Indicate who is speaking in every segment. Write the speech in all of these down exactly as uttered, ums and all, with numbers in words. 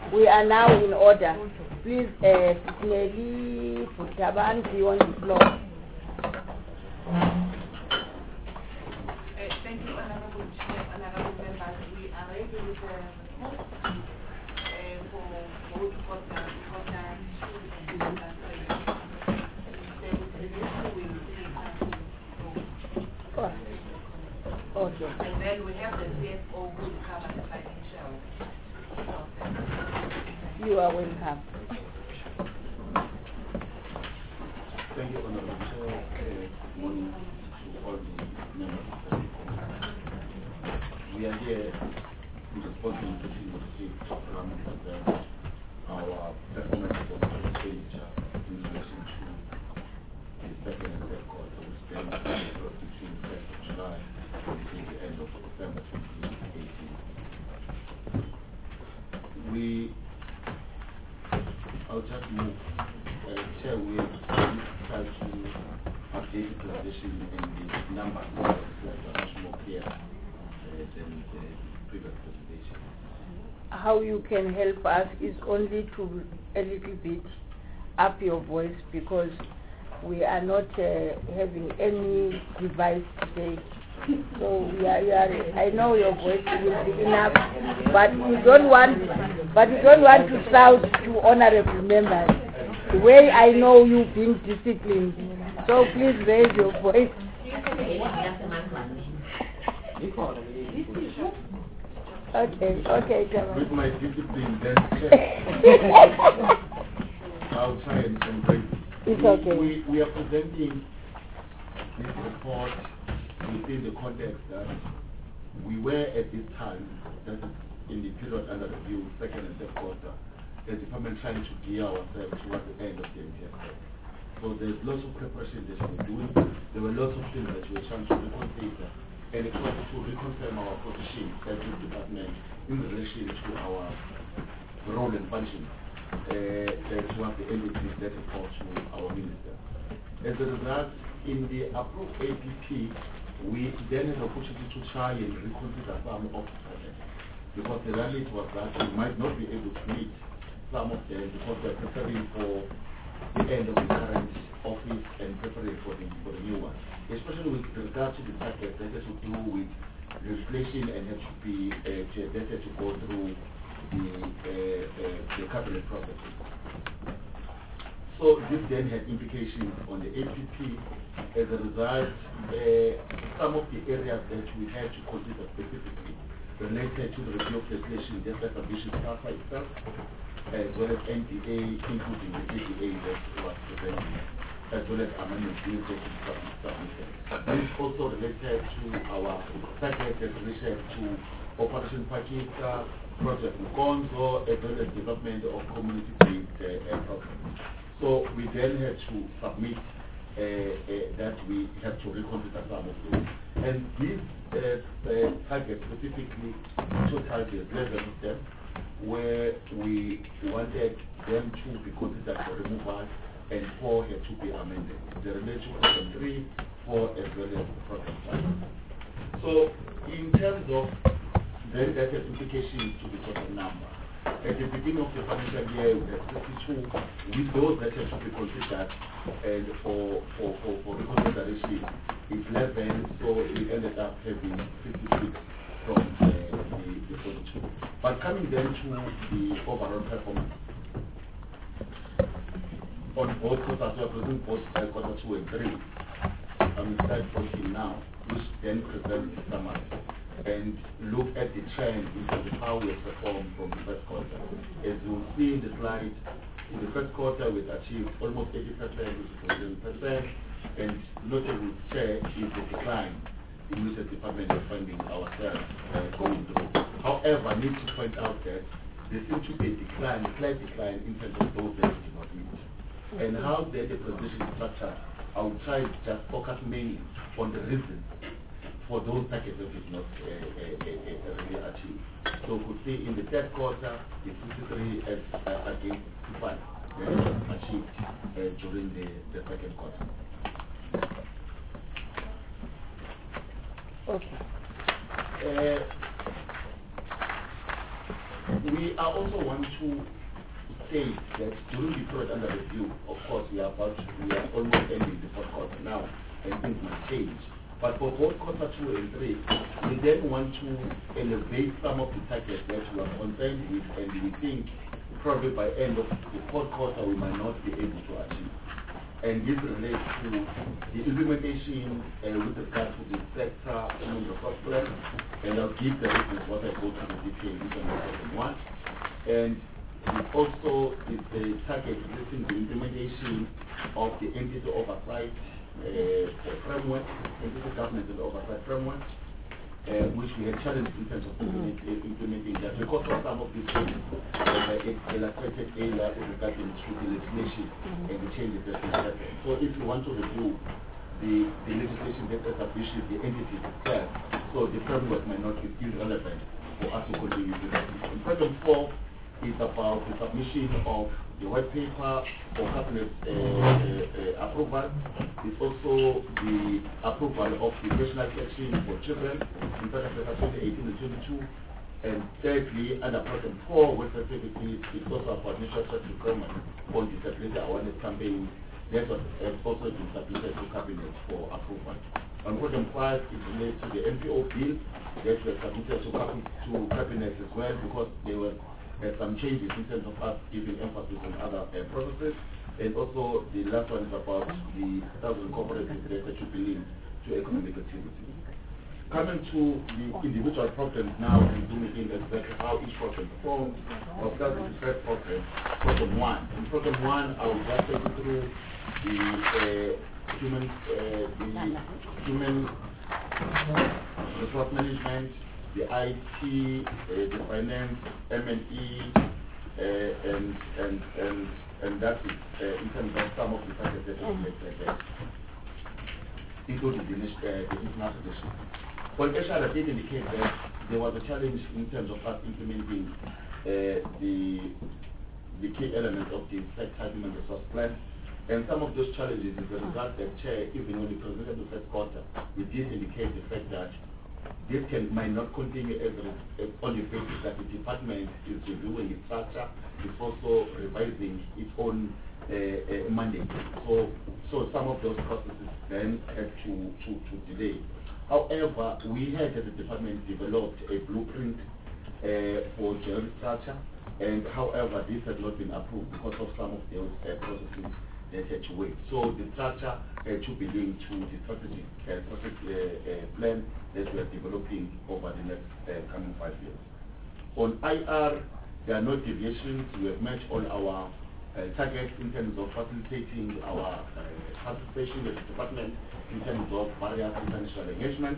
Speaker 1: We are now in order. Please, uh, Nelly Putabanti on the floor.
Speaker 2: Uh, thank you, Honorable Chair, Honorable Members. We are ready with the report uh, for both quarter, quarter two and quarter three. The resolution will be
Speaker 1: Oh. Okay.
Speaker 2: and then we have the C F O who will cover the financial process.
Speaker 1: You are welcome.
Speaker 3: Thank you, Honorable Chair. Good morning to all the members of the committee. We are here in response to the receipt from our performance of expenditure in relation to the second and third quarter, which then occurred between the first of July until the end of September twenty eighteen. We, I'll just move. Uh, Chair, we try to update the presentation in the numbers that are much more clear uh, than the previous presentation.
Speaker 1: How you can help us is only to a little bit up your voice, because we are not uh, having any device today. So we are, we are, I know your voice will be enough, but we don't want, but we don't want to shout to honorable members. The way I know you being disciplined, so please raise your voice. Okay, okay, come on.
Speaker 3: With my discipline, then I'll try and celebrate.
Speaker 1: It's
Speaker 3: we,
Speaker 1: okay.
Speaker 3: We, we are presenting this report within the context that we were at this time, that is in the period under review, second and third quarter, the department trying to gear ourselves towards the end of the M T S. So there's lots of preparation that we're doing. There were lots of things that we were trying to reconsider, and it was to reconfirm our position as the department in relation to our role and function uh, towards the end of that report to our minister. As a result, in the approved A P P, we then had an opportunity to try and reconsider some of the projects, because the reality was that we might not be able to meet some of them because we are preparing for the end of the current office and preparing for the, for the new one, especially with regard to the targets that has to do with legislation and has to be uh, to, that has to go through the, uh, uh, the cabinet processes. So this then had implications on the A P P. As a result, uh, some of the areas that we had to consider specifically related to the review of legislation, just like ambition SAFA itself, as well as N D A, including the A D A that was presented, as well as amendments being taken submitted. This also related to our target related to Operation Pakistan, Project Mukonzo, as well as development of community-based uh, programs. So we then had to submit uh, uh, that we have to reconsider some of those. And these uh, uh, targets specifically, two targets, eleven of them, where we wanted them to be considered for removal and four had to be amended. The relation program three, four as well as program five. So in terms of then that has implications to the total number. At the beginning of the financial year, we had fifty-two, with those that have to be considered and for, for, for, for reconsideration, it's eleven, so we ended up having fifty-six from uh, the, the forty-two. But coming then to the overall performance, on both quarters, we are presenting both uh, quarter two and three. I'm start working now, which then presents the summary and look at the trend in terms of how we have performed from the first quarter. As you'll see in the slide, in the first quarter we've achieved almost eighty percent, which is seventy percent, and notable share is the decline in which the department is finding ourselves uh, going through. However, I need to point out that there seems to be a decline, a slight decline in terms of those that we did not meet. And how then the presentation is structured, I will try to just focus mainly on the reasons for those targets that is not uh, uh, uh, really achieved. So we could see in the third quarter, the fifty-three as, uh, against fifty-five that was achieved uh, during the, the second quarter.
Speaker 1: Okay.
Speaker 3: Uh, We are also want to state that during the period under review, of course, we are about we are almost ending the fourth quarter now, and things might change. But for both quarter two and three, we then want to elevate some of the targets that we are concerned with, and we think probably by end of the fourth quarter we might not be able to achieve. And this relates to the implementation uh, with regard to the sector human resource plan, and I'll give the reasons what I go to the detail in the one. And it also is the target relating the implementation of the entity oversight uh, framework, entity governance and oversight framework, uh, which we had challenged in terms of implement, uh, implementing that because of some of these things uh, it illustrated earlier regarding to the legislation and the changes that will happen. So if you want to review the, the legislation that establishes the entity itself, so the framework may not be still relevant for us to continue with that. Item four is about the submission of the white paper for cabinet uh, uh, uh, approval. It's also the approval of the national action for children in twenty eighteen and twenty-two. And thirdly, under Program four, welfare services, it's also about national trust requirement on disability awareness campaign. That was also been submitted to cabinet for approval. On Program five, it relates to the N P O bill that was submitted to, to cabinet as well, because there were uh, some changes in terms of us giving emphasis on other uh, processes. And also the last one is about the thousand cooperatives that should be linked to economic activity. Coming to the individual programs now and zooming in exactly how each program performs, I'll start with the first program, Program one. In Program one, I will just take you through the uh, human, uh, the human resource management, the I T, uh, the finance, M and E, uh, and and and and that is uh, in terms of some of the factors that we like that, including the, uh, the international relations. For H R, I did indicate that there was a challenge in terms of us implementing uh, the the key elements of the sector human resource plan. And some of those challenges is the result that Chair, even when we presented the first quarter, we did indicate the fact that this can might not continue as a, as on the basis that the department is reviewing its structure, it's also revising its own uh, uh, mandate. So, so some of those processes then had to, to, to delay. However, we had as a department developed a blueprint uh, for general structure, and however, this has not been approved because of some of those uh, processes that had to wait. So the structure had to be linked to the strategic uh, strategic uh, uh, plan that we are developing over the next uh, coming five years. On I R, there are no deviations. We have met all our uh, targets in terms of facilitating our uh, participation as a department in terms of various international engagements.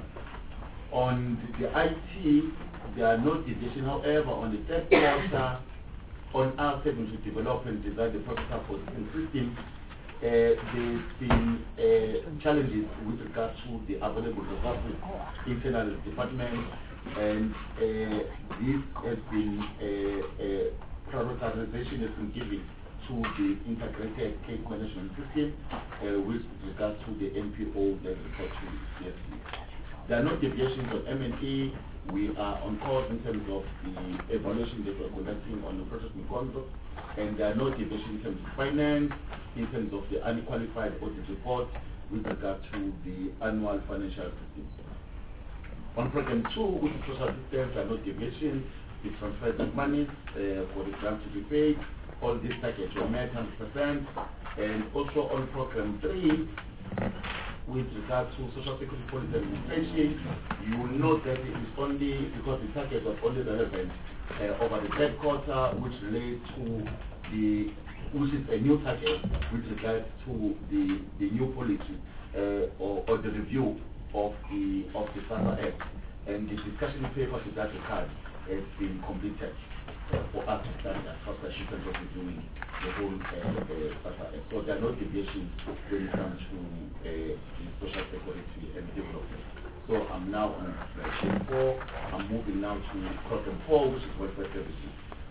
Speaker 3: On the I T, there are no deviations. However, on the third quarter, on our service to develop and design the processor for the system, uh, there's been uh, challenges with regard to the available resources internal department, and uh, this has been uh, uh, prioritization has been given to the integrated case management system uh, with regard to the N P O that report to C S C. There are no deviations on M and E. We are on course in terms of the evaluation that we're conducting on the project conduct, and there are no deviations in terms of finance, in terms of the unqualified audit report with regard to the annual financial systems. On program two, which is social systems, there are no deviations. The transfers of money uh, for the grant to be paid, all this package were met one hundred percent. And also on program three, with regard to social security policy administration, you will note that it is only because the target was only relevant uh, over the third quarter, which relates to the, which is a new target with regard to the the new policy uh, or, or the review of the of the SASSA Act, and the discussion paper to that regard has been completed uh, for us to start that process in terms of reviewing the whole uh, uh, SASSA Act. So there are no deviations when it comes to uh, the social security and development. So I'm now on slide four. I'm moving now to program four, which is welfare services.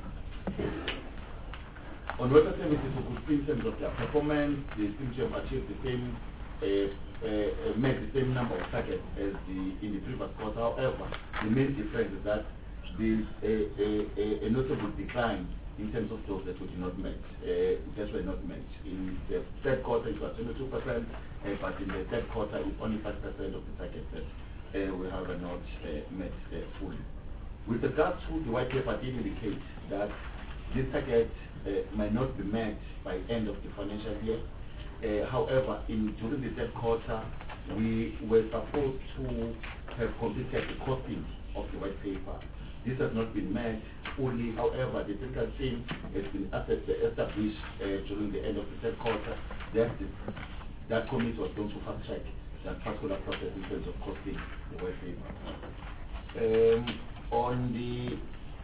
Speaker 3: On welfare services, we could see in terms of their performance, they seem to have achieved the same, uh, uh, met the same number of targets as the in the previous quarter. However, the main difference is that there's a, a, a, a notable decline in terms of those that were not met. Uh, that were not met. In the third quarter, it was twenty-two percent, uh, but in the third quarter, it's only five percent of the target that uh, we have not uh, met uh, fully. With regard to the white paper, did indicate that this target uh, might not be met by end of the financial year. Uh, however, in during the third quarter, we were supposed to have completed the costing of the white paper. This has not been met fully. However, the technical team has been established uh, during the end of the third quarter. That, the, that committee was going to fast track that particular process in terms of costing the white paper. Um, on the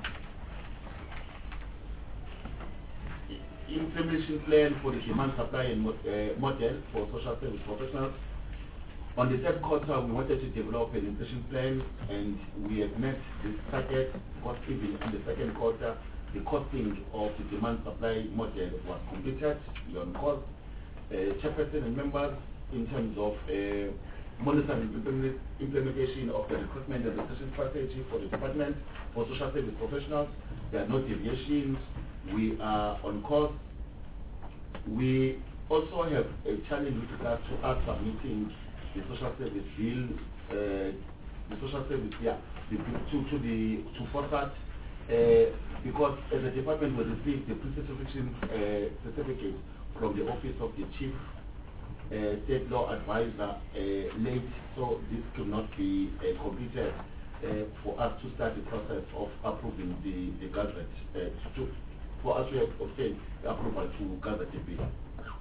Speaker 3: implementation plan for the demand supply and mo uh, model for social service professionals, on the third quarter, we wanted to develop an implementation plan, and we have met this target, because even in the second quarter, the costing of the demand-supply model was completed. We are on course. Uh, chairperson and members, in terms of uh, monitoring implement implementation of the recruitment and retention strategy for the department for social service professionals, there are no deviations. We are on course. We also have a challenge with regard to us submitting the social service bill, uh, the social service, yeah, the, to, to the to FOSAT, uh, because as a department we received the pre-certification uh, certificate from the office of the chief uh, state law advisor uh, late, so this could not be uh, completed uh, for us to start the process of approving the the gazette, uh, to, for us to have obtained the approval to gather the bill.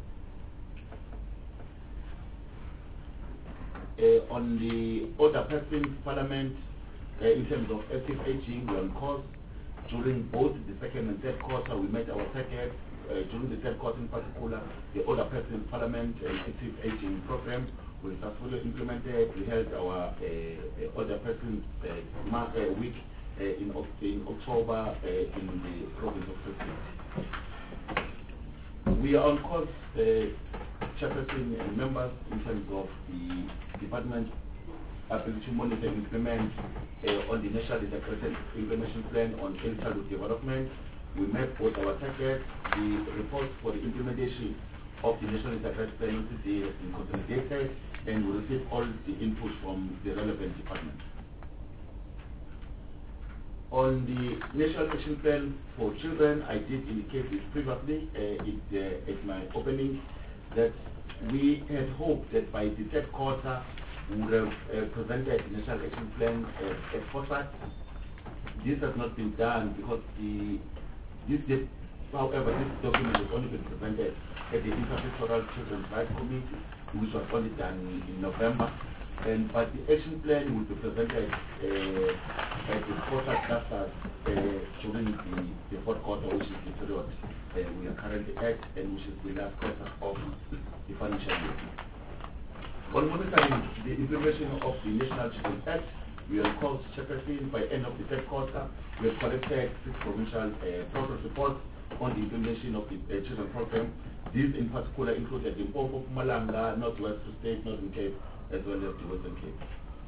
Speaker 3: Uh, on the older persons parliament, uh, in terms of active aging, we're on course. During both the second and third quarter, we met our target. Uh, during the third quarter in particular, the older persons parliament and active aging program was successfully implemented. We held our uh, uh, older persons uh, month, uh, week uh, in, in October uh, in the province of Pretoria. We are on course, uh, chairperson and members, in terms of the department ability to monitor and implement uh, on the national integrated implementation plan on early childhood development. We met both our targets. The report for the implementation of the national integrated plan today has been consolidated, and we received all the input from the relevant departments. On the National Action Plan for Children, I did indicate this previously uh, it, uh, at my opening, that we had hoped that by the third quarter we would have uh, presented the National Action Plan uh, at FOSAT. This has not been done because the this, this however this document has only been presented at the Intersectoral Children's Rights Committee, which was only done in November. And but the action plan will be presented uh, at the FOSAT clusters uh, during the, the fourth quarter, which is the period uh, we are currently at, and which is the last quarter of the financial year. On monitoring the implementation of the National Children's Act, we are called chairperson. By end of the third quarter, we have collected six provincial uh, progress reports on the implementation of the uh, children program. These in particular included the Limpopo, Mpumalanga, Northwest State, Northern Cape, as well as the Western Cape.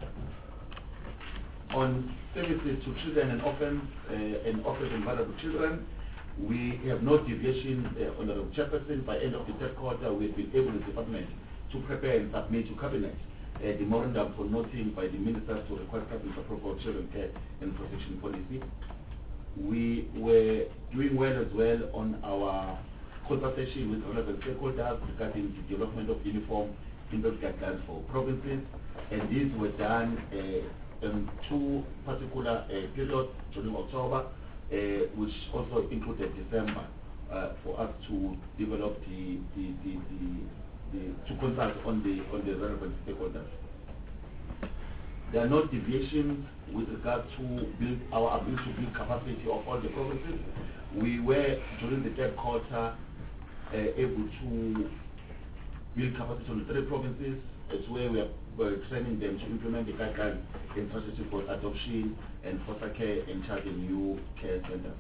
Speaker 3: On services to children and orphans uh, and orphans and vulnerable children, we have no deviation, uh, Honorable Chairperson. By end of the third quarter, we have been able, the department, to prepare and submit to Cabinet uh, the memorandum for noting by the ministers to request Cabinet approval of children care and protection policy. We were doing well as well on our conversation with relevant stakeholders regarding the development of uniform investment guidelines for provinces, and these were done uh, in two particular uh, periods during October, uh, which also included December, uh, for us to develop the, the, the, the, the to consult on the on the relevant stakeholders. There are no deviations with regard to build our ability to build capacity of all the provinces. We were during the third quarter uh, able to build capacity on the three provinces. It's where we are uh, training them to implement the guidelines in strategy for adoption and foster care and child and new care centers.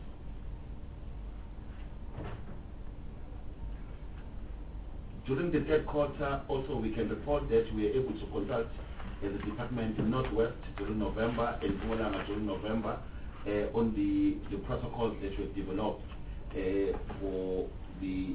Speaker 3: During the third quarter, also we can report that we are able to consult as a department in Northwest during November and Mpumalanga during November. uh, on the, the protocols that were developed uh, for the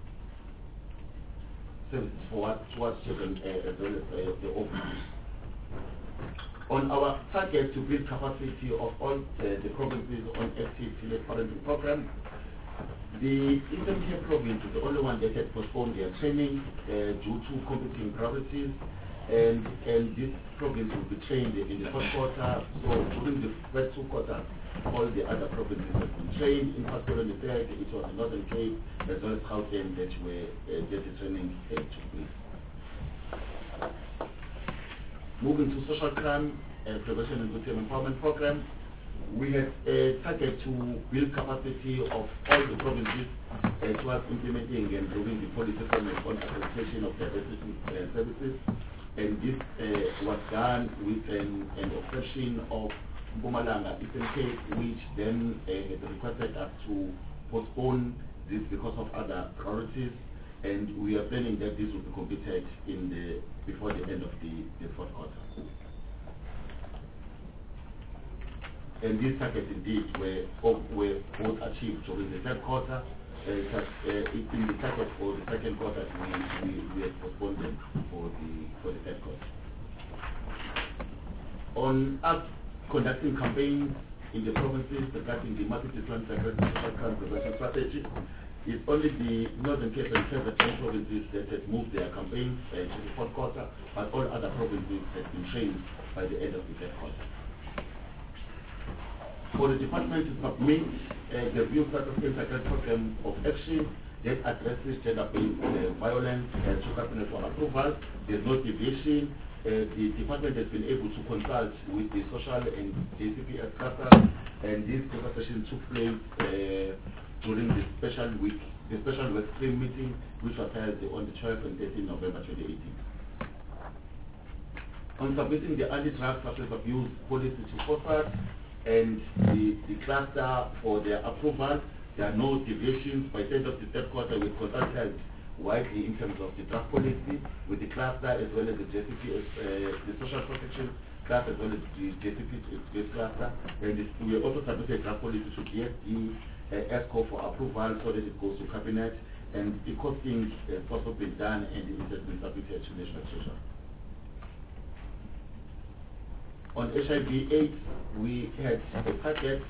Speaker 3: services for towards children uh, as well as uh, the orphanages. On our target to build capacity of all uh, the provinces on active village parenting program, the Eastern Cape province is the only one that had postponed their training uh, due to competing priorities, and and this province will be trained in the first quarter. So during the first two quarters, all the other provinces have been trained. In particular, the third, it was the Northern Cape as well as Gauteng that were uh, that the training uh, took place. Moving to social crime uh, prevention and victim empowerment program, we had a target to build capacity of all the provinces uh, towards implementing and improving the policy framework on accreditation of their uh, services. And this uh, was done with an, an exception of Mpumalanga Eastern Cape, which then uh, had requested us to postpone this because of other priorities. And we are planning that this will be completed in the before the end of the, the fourth quarter. And these targets indeed were, were both achieved during the third quarter. Uh, uh, in the target for the second quarter, we, we, we had postponed them for the, for the third quarter. On us conducting campaigns in the provinces regarding the multi-disciplinary social crime prevention strategy, it's only the Northern Cape and Southern provinces that had moved their campaigns uh, to the fourth quarter, but all other provinces had been trained by the end of the third quarter. For the department to submit uh, the view status integrated program of action that addresses gender-based uh, violence uh, to cabinet for approval, there's no deviation. Uh, the department has been able to consult with the social and J C P S clusters, and this conversation took place uh, during the special week, the special work stream meeting, which was held on the twelfth and thirteenth of November twenty eighteen. On submitting the anti-drug substance abuse policy to FOSAT and the, the cluster for their approval, there are no deviations. By the end of the third quarter, we consulted widely in terms of the drug policy with the cluster as well as the J C P S, uh, the social protection cluster as well as the J C P S cluster, and this, we also submitted drug policy to D S D uh, ESCO for approval so that it goes to cabinet, and the costing has also been done and it has been submitted to national treasury. On H I V AIDS, we had a target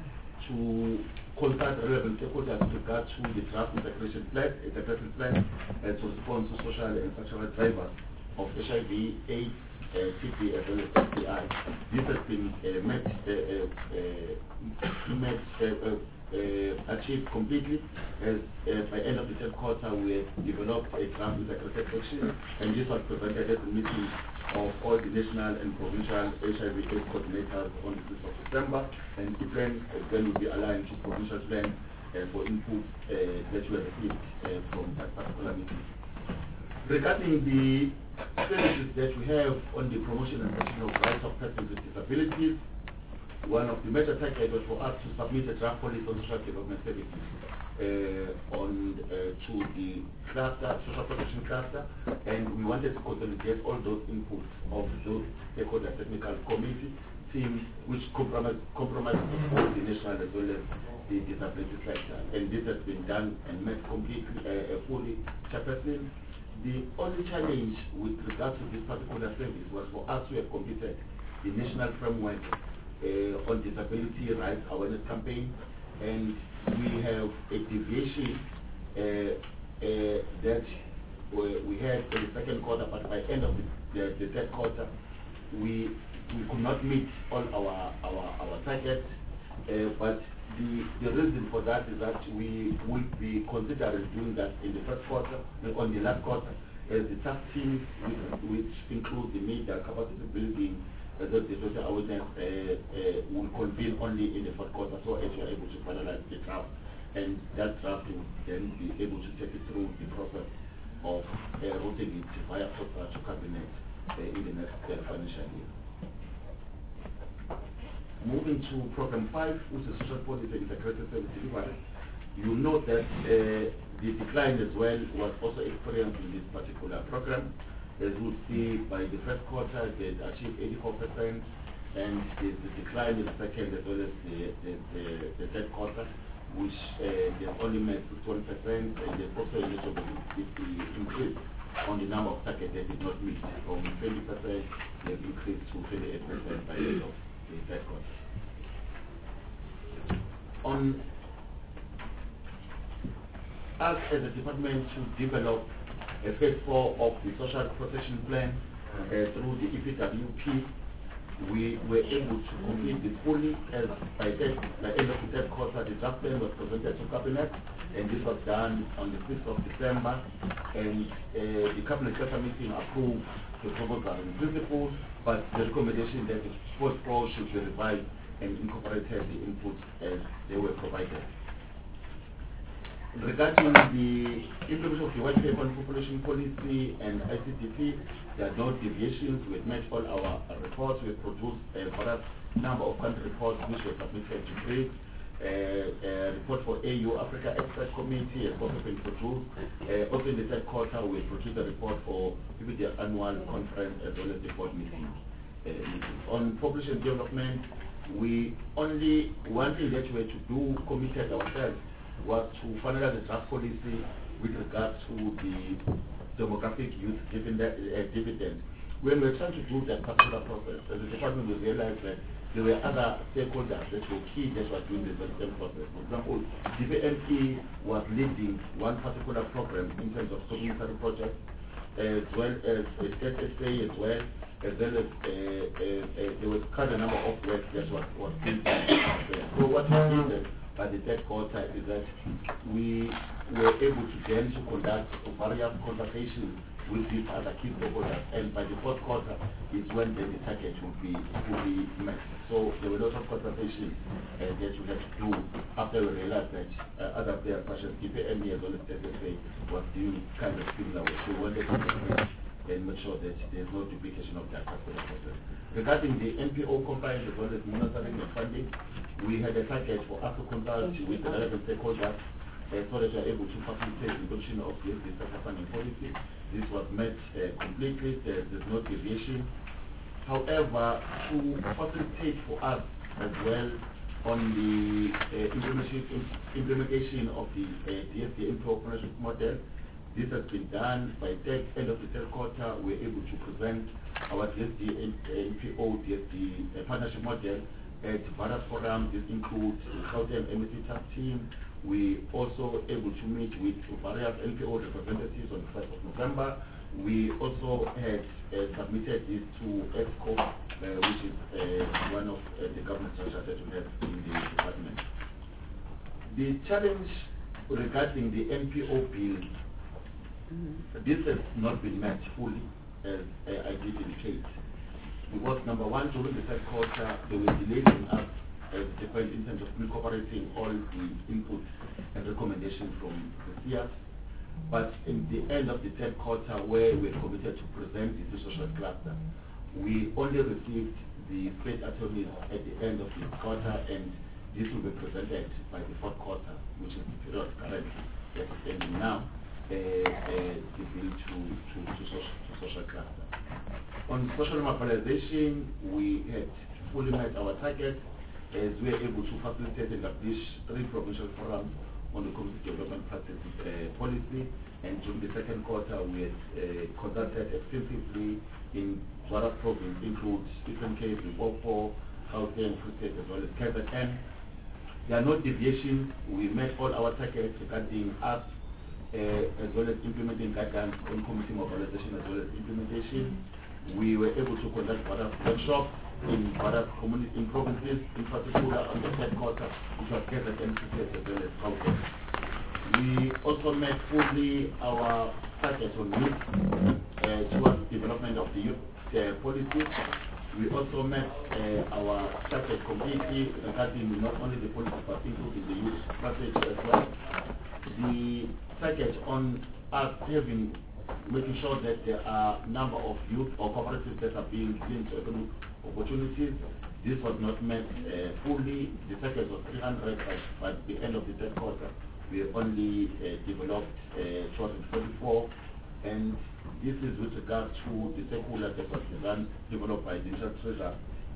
Speaker 3: to consult relevant stakeholders with regard to the draft integration plan, integration plan, and to respond to social and sexual drivers of H I V AIDS, uh, T B as well as S T I. This has been uh, met, uh, uh, met uh, uh, uh, achieved completely. As uh, by end of the third quarter, we have developed a draft integrated section, and this was presented at the meeting of all the national and provincial H I V AIDS coordinators on the fifth of December, and the plan uh, then will be aligned to provincial plan uh, for input uh, that we have received uh, from that particular meeting. Regarding the services that we have on the promotion and protection of rights of persons with disabilities, one of the major targets was for us to submit a draft policy on social development services uh, on uh, to the cluster, social protection cluster, and we wanted to consolidate all those inputs of those stakeholder technical committee team, which compromise compromise both the national as well as the disability sector, and this has been done and met completely uh, fully. Chairperson, the only challenge with regard to this particular service was for us to have completed the national framework uh, on disability rights awareness campaign, and we have a deviation uh, uh, that we had in the second quarter, but by end of the, the, the third quarter, we we could not meet all our our, our targets. Uh, but the, the reason for that is that we will be considering doing that in the first quarter, on the last quarter, as the task teams, which, which include the media capacity building, uh, the social awareness, uh, uh, will convene only in the first quarter, so as we are able to finalize the draft, and that draft will then be able to take it through the process of uh, routing it via FOSA to cabinet uh, in the next uh, financial year. Moving to program five, which is social policy and integrated service delivery, you know that uh, the decline as well was also experienced in this particular program. As we'll see, by the first quarter, they achieved eighty-four percent, and the, the decline in the second as well as the, the, the, the third quarter, which uh, they've only met fifty-one percent, and they've also eligible with the increase on the number of targets they did not meet. From twenty percent, they've increased to twenty-eight percent by the end of the third quarter. On us as a department to develop a phase four of the social protection plan uh, through the E P W P, we were able to complete this fully as by the end of the third quarter. The draft plan was presented to Cabinet, and this was done on the fifth of December, and uh, the Cabinet Sector meeting approved the proposal in principle, but the recommendation that the phase four should be revised and incorporated the inputs as they were provided. Regarding the implementation of the White Paper on Population Policy and I C T P, there are no deviations. We've met all our reports. We've produced a various number of country reports which were submitted to BRICS. Uh, a report for A U Africa Expert Committee has also been produced. Uh, also in the third quarter, we produced a report for the annual conference as well as the board meeting. Uh, meeting. On population development, we only, one thing that we had to do, committed ourselves, was to finalize the draft policy with regard to the demographic youth dividend. Uh, dividend. When we were trying to do that particular process, as a department, we realized that there were other stakeholders that were key that were doing the same process. For example, D V M P was leading one particular program in terms of community projects, as well as S S A as well, as well as uh, uh, uh, there was quite a number of work that was, was being done there. So what we did by the third quarter is that we were able to then to conduct various conversations with these other key stakeholders, and by the fourth quarter is when then the target will be will be met. So there were lots of conversations uh, that we had to do after we realized that uh, other players such as D P M E as well as S S A was doing kind of similar work. So we wanted to integrate and make sure that there's no duplication of that particular process. Regarding the N P O compliance as well as monitoring and funding, we had a package for us to consult with the relevant stakeholders uh, so that we are able to facilitate the adoption of the sector funding policy. This was met uh, completely, there, there's no deviation. However, to facilitate for us as well on the uh, implementation, implementation of the uh, D S D N P O partnership model, this has been done by the end of the third quarter. We're able to present our D S D N P O D S D uh, partnership model at various forums. This includes the Gauteng M E C task team. We also able to meet with various N P O representatives on the first of November. We also had uh, submitted this to ESCO, uh, which is uh, one of uh, the government structures that we have in the department. The challenge regarding the N P O bill, mm-hmm. this has not been met fully, as uh, I did indicate. Because number one, during the third quarter, there were delays in us as defined in terms of incorporating all the inputs and recommendations from the C I A S. But in the end of the third quarter, where we were committed to present the social cluster, we only received the state attorneys at the end of the quarter, and this will be presented by the fourth quarter, which is the period currently that is ending now, uh, uh, the bill to, to, to, social, to social cluster. On social mobilization, we had fully met our target as we were able to facilitate and establish three provincial forums on the community development practice uh, policy, and during the second quarter we had uh, conducted extensively in various provinces, includes Eastern Cape, Limpopo, Gauteng, Free State, as well as K Z N. There are no deviations. We met all our targets regarding us, uh, as well as implementing guidelines on community mobilization as well as implementation. We were able to conduct various workshops in various community in provinces, in particular on the third quarter, which was K Z N, as well as Gauteng. We also met fully our targets on youth uh, towards development of the youth uh, policy. We also met uh, our target completely regarding not only the policy but including the youth strategy as well. The target on us having making sure that there are a number of youth or cooperatives that are being linked to economic opportunities. This was not met uh, fully. The target was three hundred, but at the end of the third quarter, we only uh, developed uh, two hundred forty-four, and this is with regard to the circular that was designed, developed by the Digital Treasurer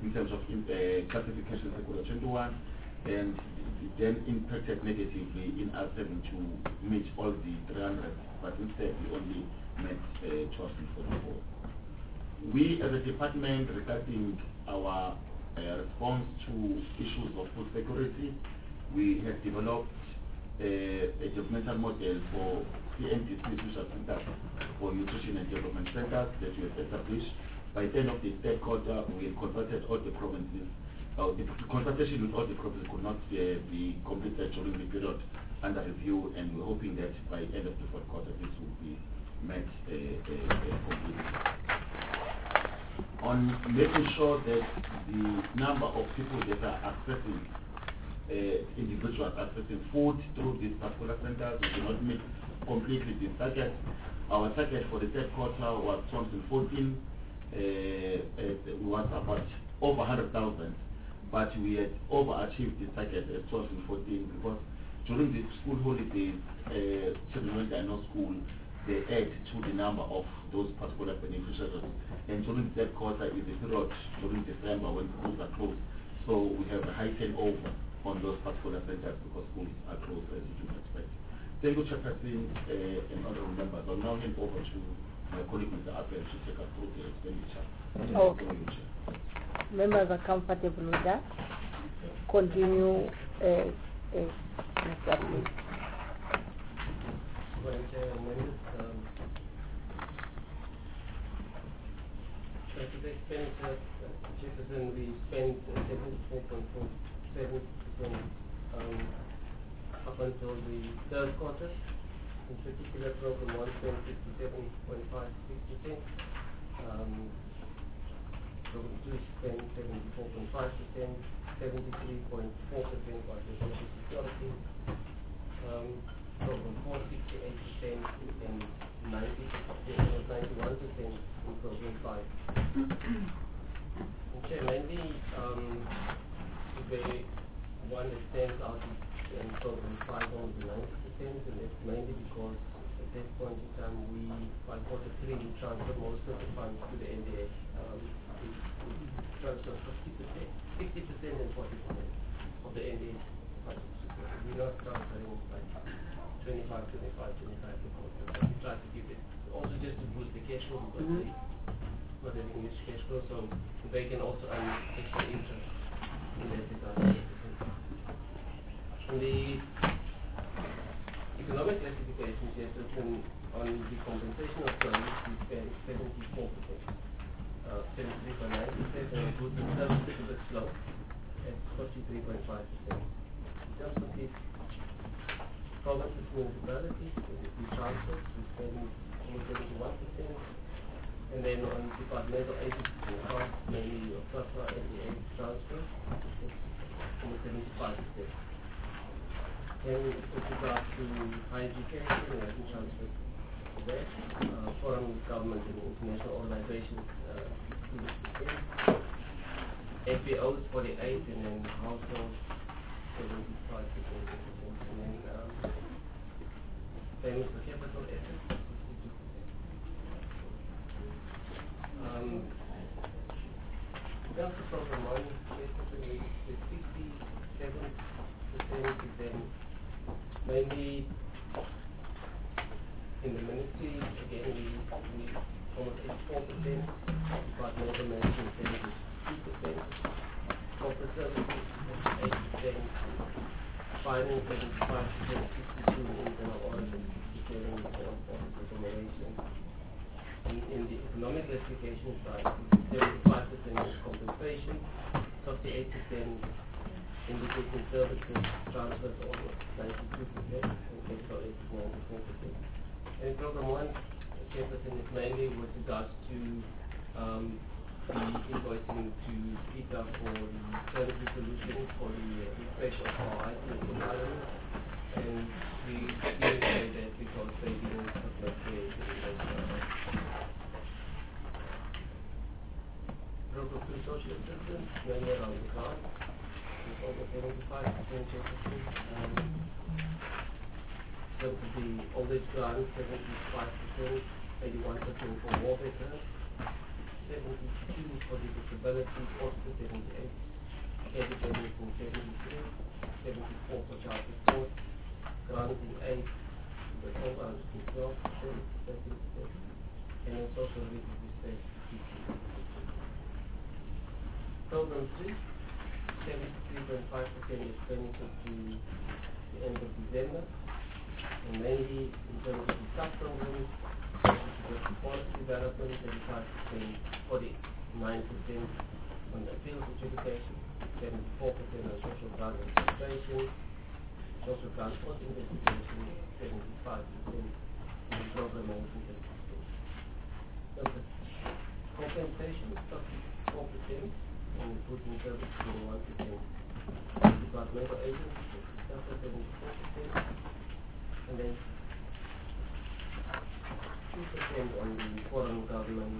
Speaker 3: in terms of in, uh, classification Sekura twenty-one, and then impacted negatively in us having to meet all the three hundred, but instead we only met uh, two thousand forty-four. We as a department, regarding our uh, response to issues of food security, we have developed uh, a developmental model for C N D C social centers, for nutrition and development centers that we have established. By the end of the third quarter, we have converted all the provinces. Uh, the consultation with all the provinces could not uh, be completed during the period under review, and we're hoping that by the end of the fourth quarter, this will be met uh, uh, uh, completely. On making sure that the number of people that are accessing, uh, individuals accessing food through these particular centers, we do not meet completely this target. Our target for the third quarter was two thousand fourteen, uh, uh, was about over one hundred thousand, but we had overachieved the target at two thousand fourteen because during the school holidays, uh, children when they are not school, they add to the number of those particular beneficiaries. And during that quarter is the period during December when schools are closed. So we have a high turnover on those particular centers because schools are closed, as you can expect. Thank you, Chairperson uh, and honorable members. I'll now hand over to my colleague, Mister Appel, to take us through the expenditure.
Speaker 1: Okay. Members are comfortable with that? Continue, uh, uh, Mister Appel.
Speaker 4: Well, uh, members, um, so to the expenditure, uh, Chairperson, we spent uh, seventy-four point four seven percent um, up until the third quarter. In particular, program one spent fifty-seven point five six percent. Um, program two spent seventy-four point five percent, seventy-three point four percent was the social security. Um, program four, sixty-eight percent, and ninety percent, ninety-one percent in program five. And Chair, mainly, um, the one that stands out is in program five, only ninety percent, and it's mainly because at this point in time, we, by quarter three, we transferred most of the funds to the N D A. Um, we, we transferred fifty percent, sixty percent and forty percent of the N D A budget. We're not transferring like twenty-five, twenty-five, twenty-five per quarter. So we try to keep it also just to boost the cash flow because mm-hmm. they not having English cash flow, so they can also earn extra interest in that regard. In the economic classification, yes, on the compensation of service, we spend seventy-four percent, uh, seventy-three point nine percent, and goods and services a bit slow at forty-three point five percent. In terms of the provinces, municipalities, the transfers, we spend almost seventy-one percent. And then on departmental agencies, costs, mainly of SAFRA and the aid transfer, it's almost seventy-five percent. And with regard to higher education, we have been transferred there. Uh, foreign government and international organizations, uh, fifteen percent. F B Os, forty-eight, and then households, seventy-five percent. And then um, payments for capital assets, sixty-two percent. Um, in terms of program one, the sixty-seven percent is then mainly in the ministry. Again, we, we almost eighty-four percent, departmental management seventy-two percent, corporate services eight percent, finance seventy-five percent, sixty-two percent internal audit, and sixty-seven percent office accommodation. In, in the economic classification side, seventy-five percent is compensation, fifty-eight percent indicating services, transfers almost ninety-two percent, and capital aid is ninety-four percent. And in program one, Chairperson, is mainly with regards to um, the invoicing to PITA for the service solution for the uh, refresh of our I T environment. And we didn't say that because they didn't submit their program two social assistance, mainly around the grant. It's over seventy-five percent um, so to the oldest grant, seventy-five percent, eighty-one percent for war veterans, seventy-two for the disability, forty to seventy-eight, educators in seventy-three, seventy-four for child support, grants in aid, the twelve hundred twelve percent, thirteen percent, and in social relief respect, fifteen percent. Program three, seventy-three point five percent expenditure to the end of December, and mainly in terms of the sub-programs, policy development, thirty-five percent, forty-nine percent on appeals adjudication, seventy-four percent on social grant administration, social grant cost investigation, seventy-five percent on program management and assistance. Compensation, thirty-four percent, and including service, twenty-one percent. Departmental agencies, seventy-four percent, and then two percent on the foreign government.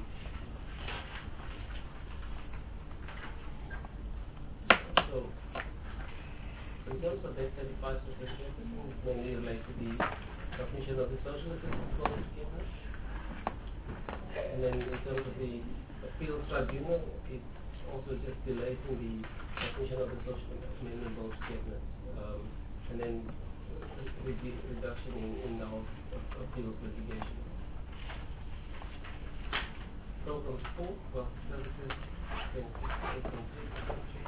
Speaker 4: So, in terms of that thirty-five percent, it mainly relates to the submission of the social assistance for forgiveness. And then in terms of the appeals tribunal, it's also just delays in the submission of the social amendment bill forgiveness. Um, and then redu reduction in, in our appeals litigation. Program four, well, services, twenty-eight point three percent.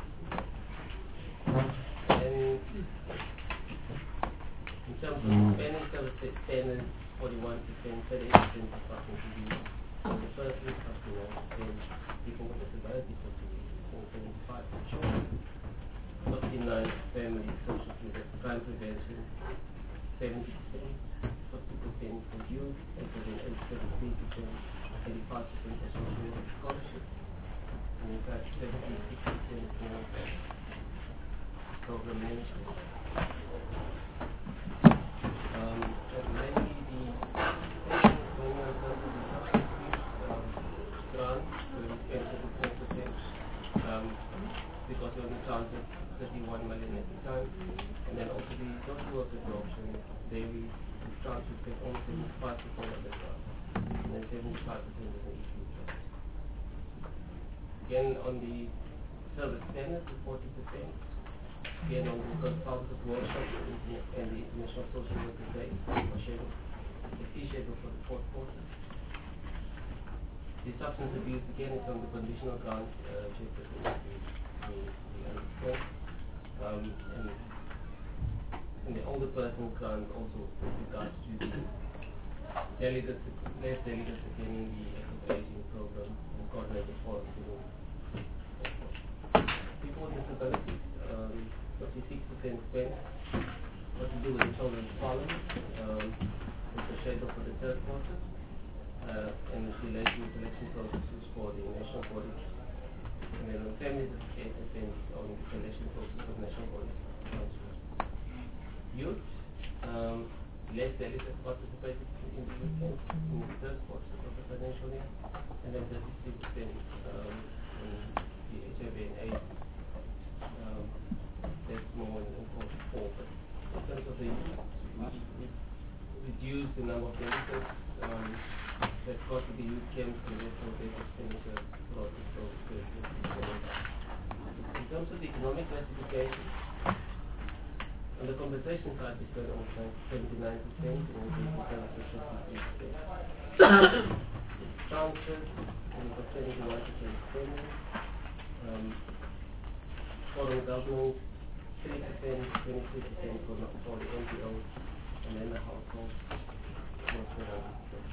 Speaker 4: And in terms of spending services, standards, forty-one percent, thirty-eight percent of something to do. And the first is customer, then people with disabilities, seventy-five percent children, fifty-nine family social care, crime prevention, seventy percent, fifty percent for youth, and seventy-three percent, eighty-five percent for social work scholarship, and in fact seventy-six percent for program management. Um, and mainly the patients going on terms of the substance abuse um, grant, where we spent ten percent, um, because we only counted thirty-one million at the time, and then also the social work absorption, there we tried to spend only seventy-five percent of the grant, and then seventy-five percent of the issue grant. Again, on the service standards, the forty percent. Again, on the consultative workshops and the International Social Workers Day, scheduled, the fee schedule for the fourth quarter. The substance abuse, again, is on the conditional grant, uh, chapter we, we understand. Um, and, and the older person grant also with regards to the delegates, less delegates attending the active aging program and coordinated forums. People with disabilities, um, fifty-six percent spent. What to do with the children's parliament, um, it's a schedule for the third quarter, uh, and it's related to selection processes for the national bodies. And then on families, it's eight percent on the selection process for national bodies. Youth, um, less delegates participated in the youth in the third quarter of the financial year, and then thirty-three percent um, in the H I V and AIDS. Um, that's more in quarter four, but in terms of the we, we reduced the number of delegates um, that got to the youth camps, and therefore their expenditure throughout the program. In terms of the economic classification, on the compensation side, we spent almost seventy-nine percent, and we services fifty-three percent. Transfers, we got seventy-one percent spending. Um, foreign government, three percent, twenty-two percent for, for the N P Os, and then the household was forty percent.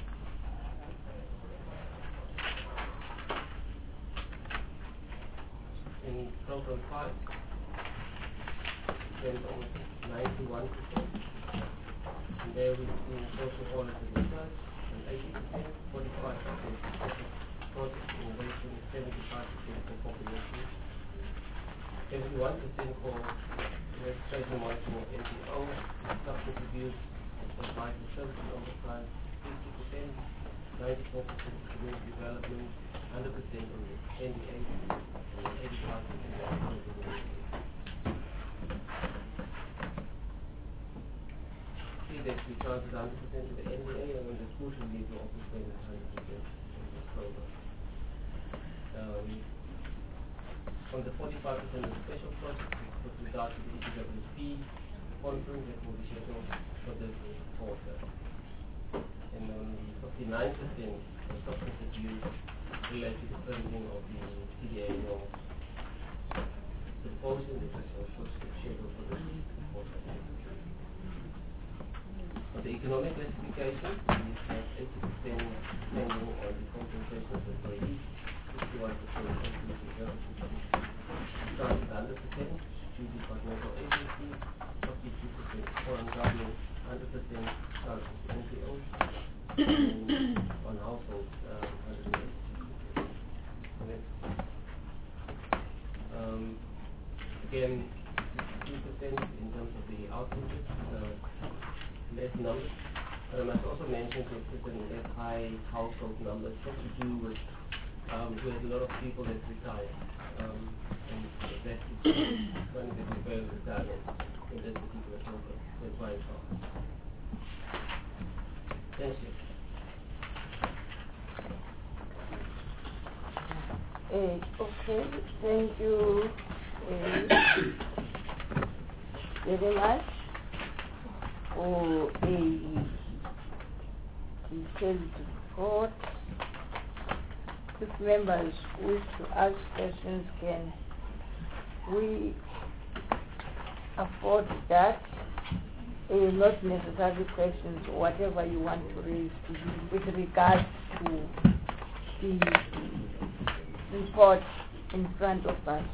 Speaker 4: In program five, spent almost ninety-one percent, and there we see social audit and research, and eighty percent, forty-five percent for project innovation, seventy-five percent for population, seventy-one percent for registration monitoring of N P O, substance abuse, advice and services oversight, fifty percent, ninety-four percent for community development, one hundred percent on the N D A, and eighty-five percent on the see that we charge one hundred percent to the N D A, and when the school should leave, we also spend one hundred percent on this program. Um, on the forty-five percent of special projects with regard to the E P W P conference that will be scheduled for this quarter. And on the fifty-nine percent of substance abuse related to the printing of the C D A law, the proposal is also scheduled for this quarter. On the economic classification, we have eighty percent spending on the compensation of employees, fifty-one percent increase in services, starting at one hundred percent to departmental agencies, forty-two percent foreign government, one hundred percent services to N P Os, and on households, uh, one hundred percent. Um, again, sixty-two percent in terms of the outputs, uh, less numbers. But I must also mention that certain less high household numbers have to do with um, we had a lot of people that retired. Um, and that is one that we failed to target in this particular program. That's why it's on. Thank you.
Speaker 1: Uh, okay, thank you uh, very much for a detailed report. If members wish to ask questions, can we afford that? Uh, not necessarily questions, whatever you want to raise with regards to the report in front of us.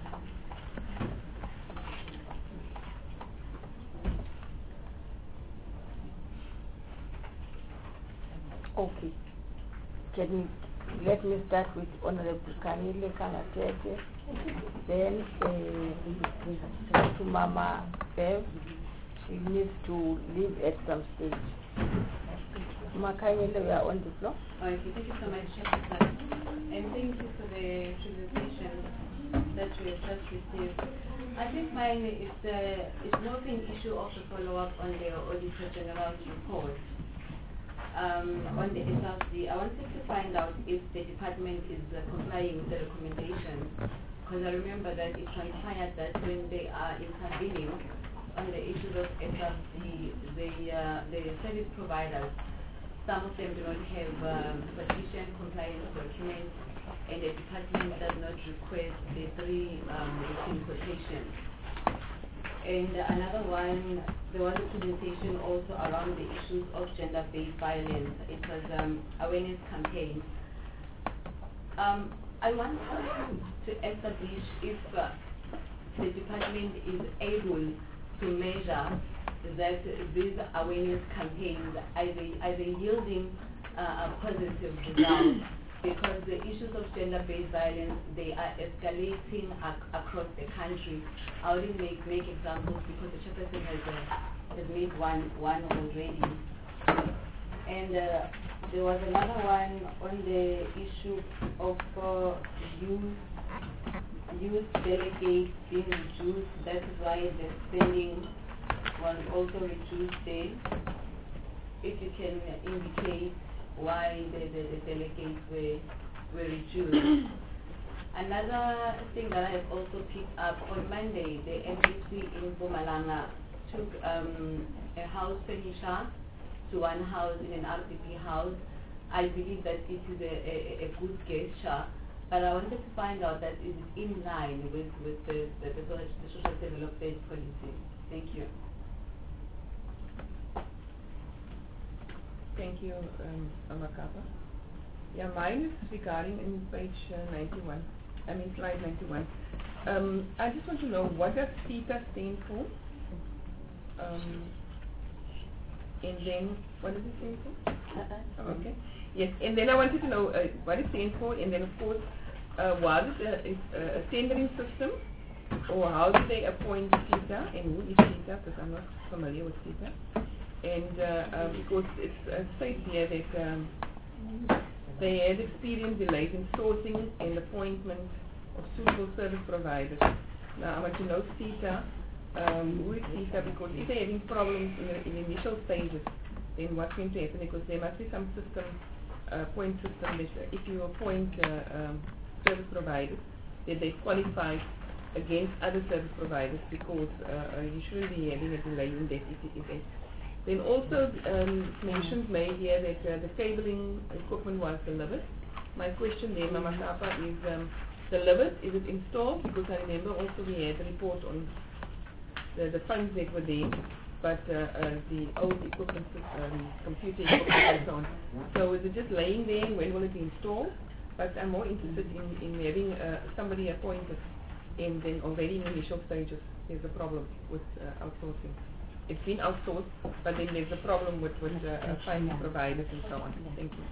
Speaker 1: Okay. Can we let me start with Honorable Kanile Kangatete, then uh, to Mama Bev. She needs to leave at some stage. Mama Kanile, we are on the floor.
Speaker 2: Okay, thank you so much, Shakita. And thank you for the presentation that we have just received. I think mine is, uh, is not an issue of the follow-up on the Auditor General's report. Um, on the S R C, I wanted to find out if the department is uh, complying with the recommendations, because I remember that it transpired that when they are intervening on the issues of S R C, the, uh, the service providers, some of them do not have um, sufficient compliance documents, and the department does not request the three um, routine quotations. And another one, there was a presentation also around the issues of gender-based violence. It was um, awareness campaign. Um, I want to establish if uh, the department is able to measure that these awareness campaigns, are they, are they yielding uh, a positive result? Because the issues of gender-based violence, they are escalating ac across the country. I wouldn't make, make examples because the chairperson has, uh, has made one, one already. And uh, there was another one on the issue of uh, youth, youth delegates being reduced. That is why the spending was also reduced there. If you can indicate why the, the, the delegates were, were reduced. Another thing that I have also picked up, on Monday, the M P C in Mpumalanga took um, a house furniture to one house in an R D P house. I believe that it is a, a, a good gesture, but I wanted to find out that is it in line with, with the, the, the, the social development policy. Thank you.
Speaker 5: Thank you, um, Amakapa. Yeah, mine is regarding in page uh, ninety-one. I mean slide ninety-one. Um, I just want to know, what does CETA stand for? Um, and then what does it stand for?
Speaker 1: Uh-uh.
Speaker 5: Oh, okay. Yes, and then I wanted to know uh, what it stands for, and then of course, uh, was it a, a, a tendering system, or how do they appoint CETA, and who is CETA? Because I'm not familiar with CETA. And uh, uh, because it's uh, stated here that um, they had experienced delays in sourcing and appointment of suitable service providers. Now I want to know CETA, um, who is CETA, because if they're having problems in the, in the initial stages, then what's going to happen? Because there must be some system, uh, point system that if you appoint uh, um, service providers, that they qualify against other service providers, because uh, uh, you shouldn't be having a delay in that event. Then also um, mentions made here that uh, the cabling equipment was delivered. My question there, Mama Sapa, is um, delivered, is it installed? Because I remember also we had a report on the, the funds that were there, but uh, uh, the old equipment, um, computer equipment and so on. So is it just laying there, and when will it be installed? But I'm more interested in, in having uh, somebody appointed, and then already in the initial stages there's a problem with uh, outsourcing. It's been outsourced, but then there's a problem with, with uh, uh, finding providers and so on. Thank you.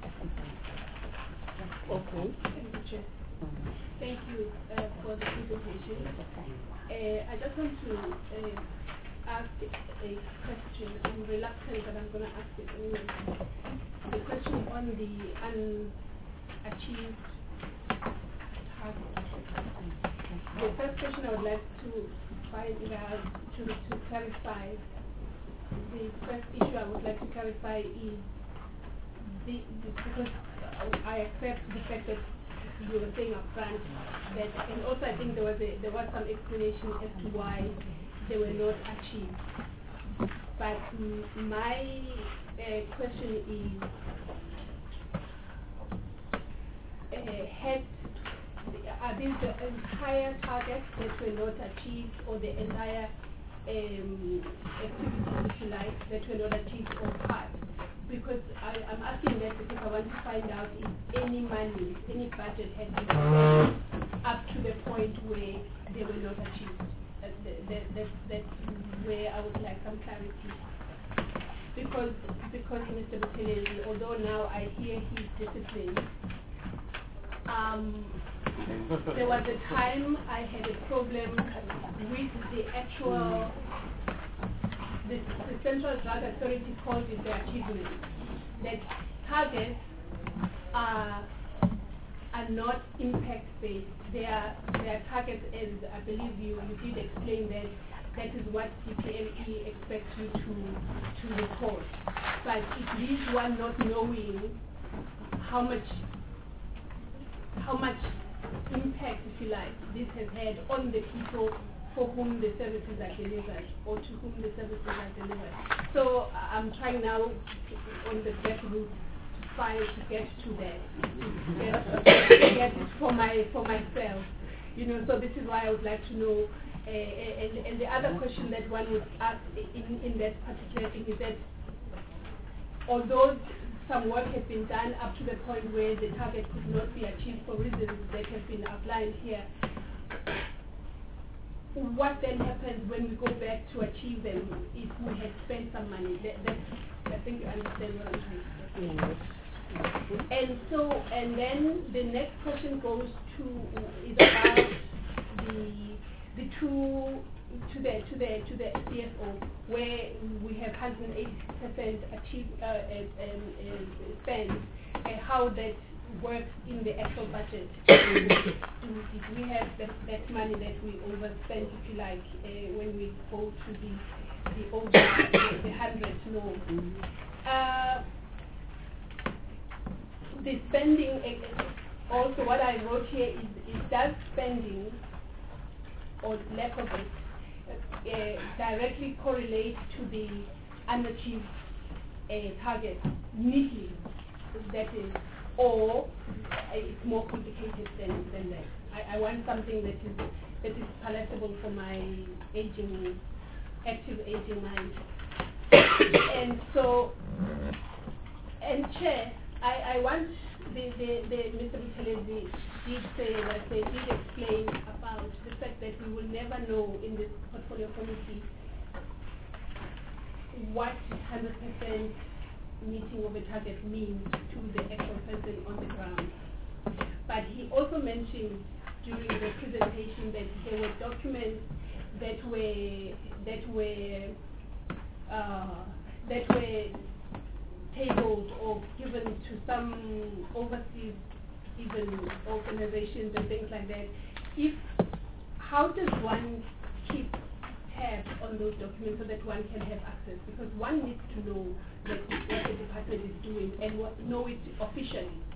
Speaker 1: Okay.
Speaker 2: Thank you uh, for the presentation. Uh, I just want to uh, ask a question. I'm reluctant, but I'm going to ask it anyway. The question on the unachieved target. The first question I would like to find out, to, to clarify, the first issue I would like to clarify is the, the because I accept the fact that you were saying up front that, and also I think there was a, there was some explanation as to why they were not achieved. But mm, my uh, question is, uh, had are these the entire targets that were not achieved, or the entire um, activities, if you like, that were not achieved, or part? Because I, I'm asking that because I want to find out if any money, any budget had been spent up to the point where they were not achieved. Uh, that, that, that, that's where I would like some clarity. Because, because Mister Buthelezi, although now I hear he's disciplined, um, there was a time I had a problem with the actual, the, the Central Drug Authority called it the achievement. That targets are, are not impact-based. They are, they are targets, as I believe you, you did explain that that is what C P M E expects you to, to report. But it leaves one not knowing how much how much impact, if you like, this has had on the people for whom the services are delivered, or to whom the services are delivered. So uh, I'm trying now to, on the back route to find to get to that, to get, to get it for my for myself. You know, so this is why I would like to know. Uh, and, and the other question that one would ask in, in that particular thing is that although some work has been done up to the point where the target could not be achieved for reasons that have been outlined here, what then happens when we go back to achieve them if we had spent some money? That, that, I think you understand what I'm trying to say. Yes. And so, and then the next question goes to, is about the, the two, to the to the to the C F O, where we have one hundred eighty percent achieved uh, um, um, spend, and how that works in the actual budget. If we have that, that money that we overspend, if you like, uh, when we go to the the over the, the hundred norm. Uh, the spending, uh, also what I wrote here is, is does spending or lack of it Uh, directly correlate to the unachieved uh, target neatly, that is, or uh, it's more complicated than, than that. I, I want something that is that is palatable for my aging, active aging mind. And so, and Chair, I, I want the, the, the Mister Buthelezi did say that they did explain about the fact that we will never know in this portfolio committee what one hundred percent meeting of a target means to the actual person on the ground. But he also mentioned during the presentation that there were documents that were that were uh, that were tabled or given to some overseas even organizations and things like that. If how does one keep tabs on those documents so that one can have access? Because one needs to know that what the department is doing and what, know it officially.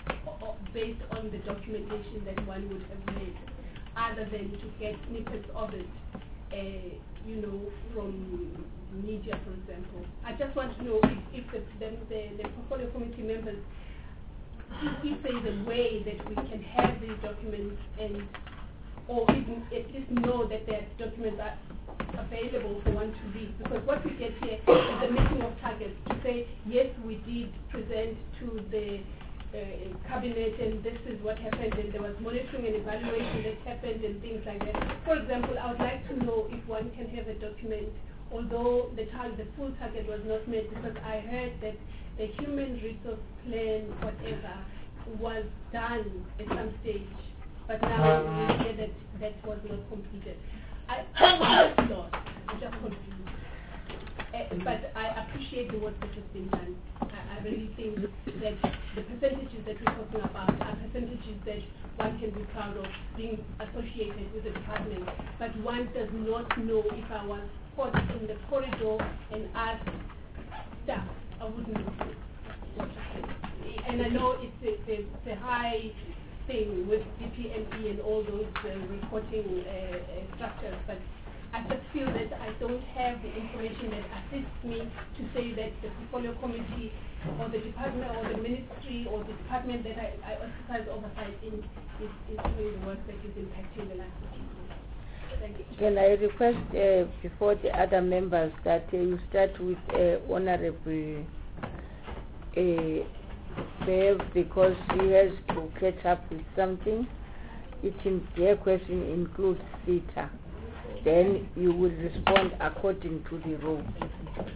Speaker 6: o- o- based on the documentation that one would have read, other than to get snippets of it, uh, you know, from media, for example. I just want to know if, if the, the, the, the portfolio committee members, if, if there is a way that we can have these documents and, or even at least know that their documents are available for one to read. Because what we get here is the meeting of targets to say, yes, we did present to the uh, cabinet and this is what happened and there was monitoring and evaluation that happened and things like that. For example, I would like to know if one can have a document, although the target, the full target was not met, because I heard that the human resource plan, whatever, was done at some stage, but now we hear that that was not completed. I, I'm just lost. I'm just confused. Uh, but I appreciate the work that has been done. I, I really think that the percentages that we're talking about are percentages that one can be proud of being associated with the department. But one does not know if I was caught in the corridor and asked staff, I wouldn't know what to say. And I know it's a, it's a high thing with D P M E and all those uh, reporting uh, uh, structures, but I just feel that I don't have the information that assists me to say that the portfolio committee or the department or the ministry or the department that I, I exercise oversight in is, is doing the work that is impacting the lives of people. Thank you.
Speaker 1: Can I request uh, before the other members that uh, you start with uh, Honorable uh, Bev, because she has to catch up with something. It in, their question includes CETA. Then you will respond according to the rule.
Speaker 4: Can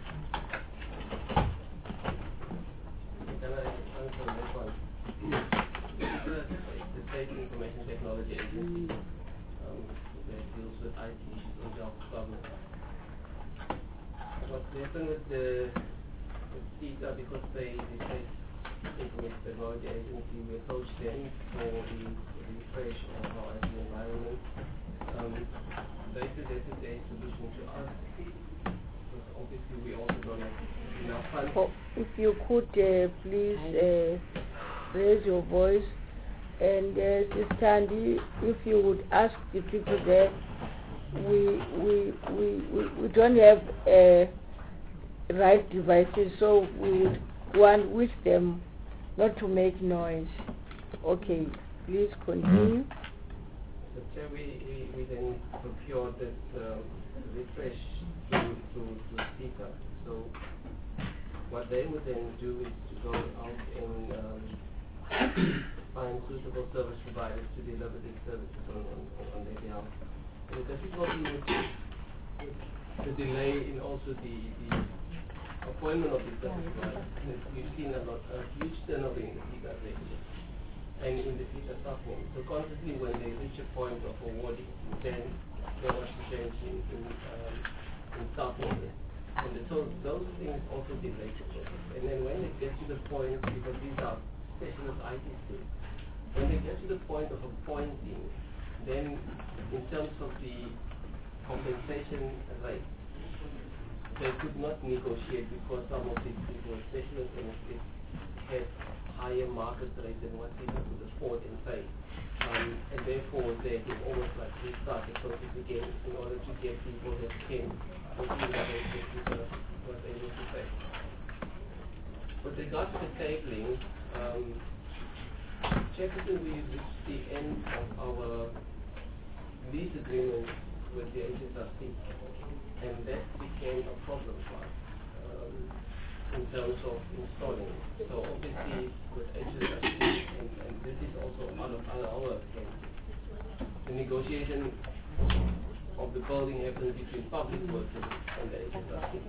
Speaker 4: I answer this one? The State Information Technology Agency um, that deals with I T issues on behalf of government. What happened with the with CETA, because they, the State Information Technology Agency, we approached them for the refresh of our I T environment. Um, they suggested a solution to us, because obviously we also don't have enough funds.
Speaker 1: Oh, if you could uh, please uh, raise your voice, and uh, Sister Andy, if you would ask the people there, we we we, we, we don't have uh, right devices, so we would want with them not to make noise. Okay, please continue.
Speaker 4: So Chair, we, we, we then procured this um, refresh to, to, to CETA. So what they would then do is to go out and um, find suitable service providers to deliver these services on, on, on their behalf. And the difficulty with, with the delay in also the, the appointment of these service providers is we've seen a, lot, a huge turnover in the CETA regulations and in the CETA staffing. So constantly when they reach a point of awarding, then there was a change in, in, um, in staffing. And so those things also delay the process. And then when they get to the point, because these are specialist I T skills, when they get to the point of appointing, then in terms of the compensation rate, they could not negotiate because some of these people are specialists and it has higher market rate than what people could afford and pay. Um, and therefore they can almost like restart the process again in order to get people that can fulfill the rate that people was able to pay. With regard to the tabling, um, Jefferson, we reached the end of our lease agreement with the H S R C, and that became a problem for us. Um, in terms of installing. So obviously with H S R C, and, and this is also one of our cases, the negotiation of the building happens between public works and the H S R C.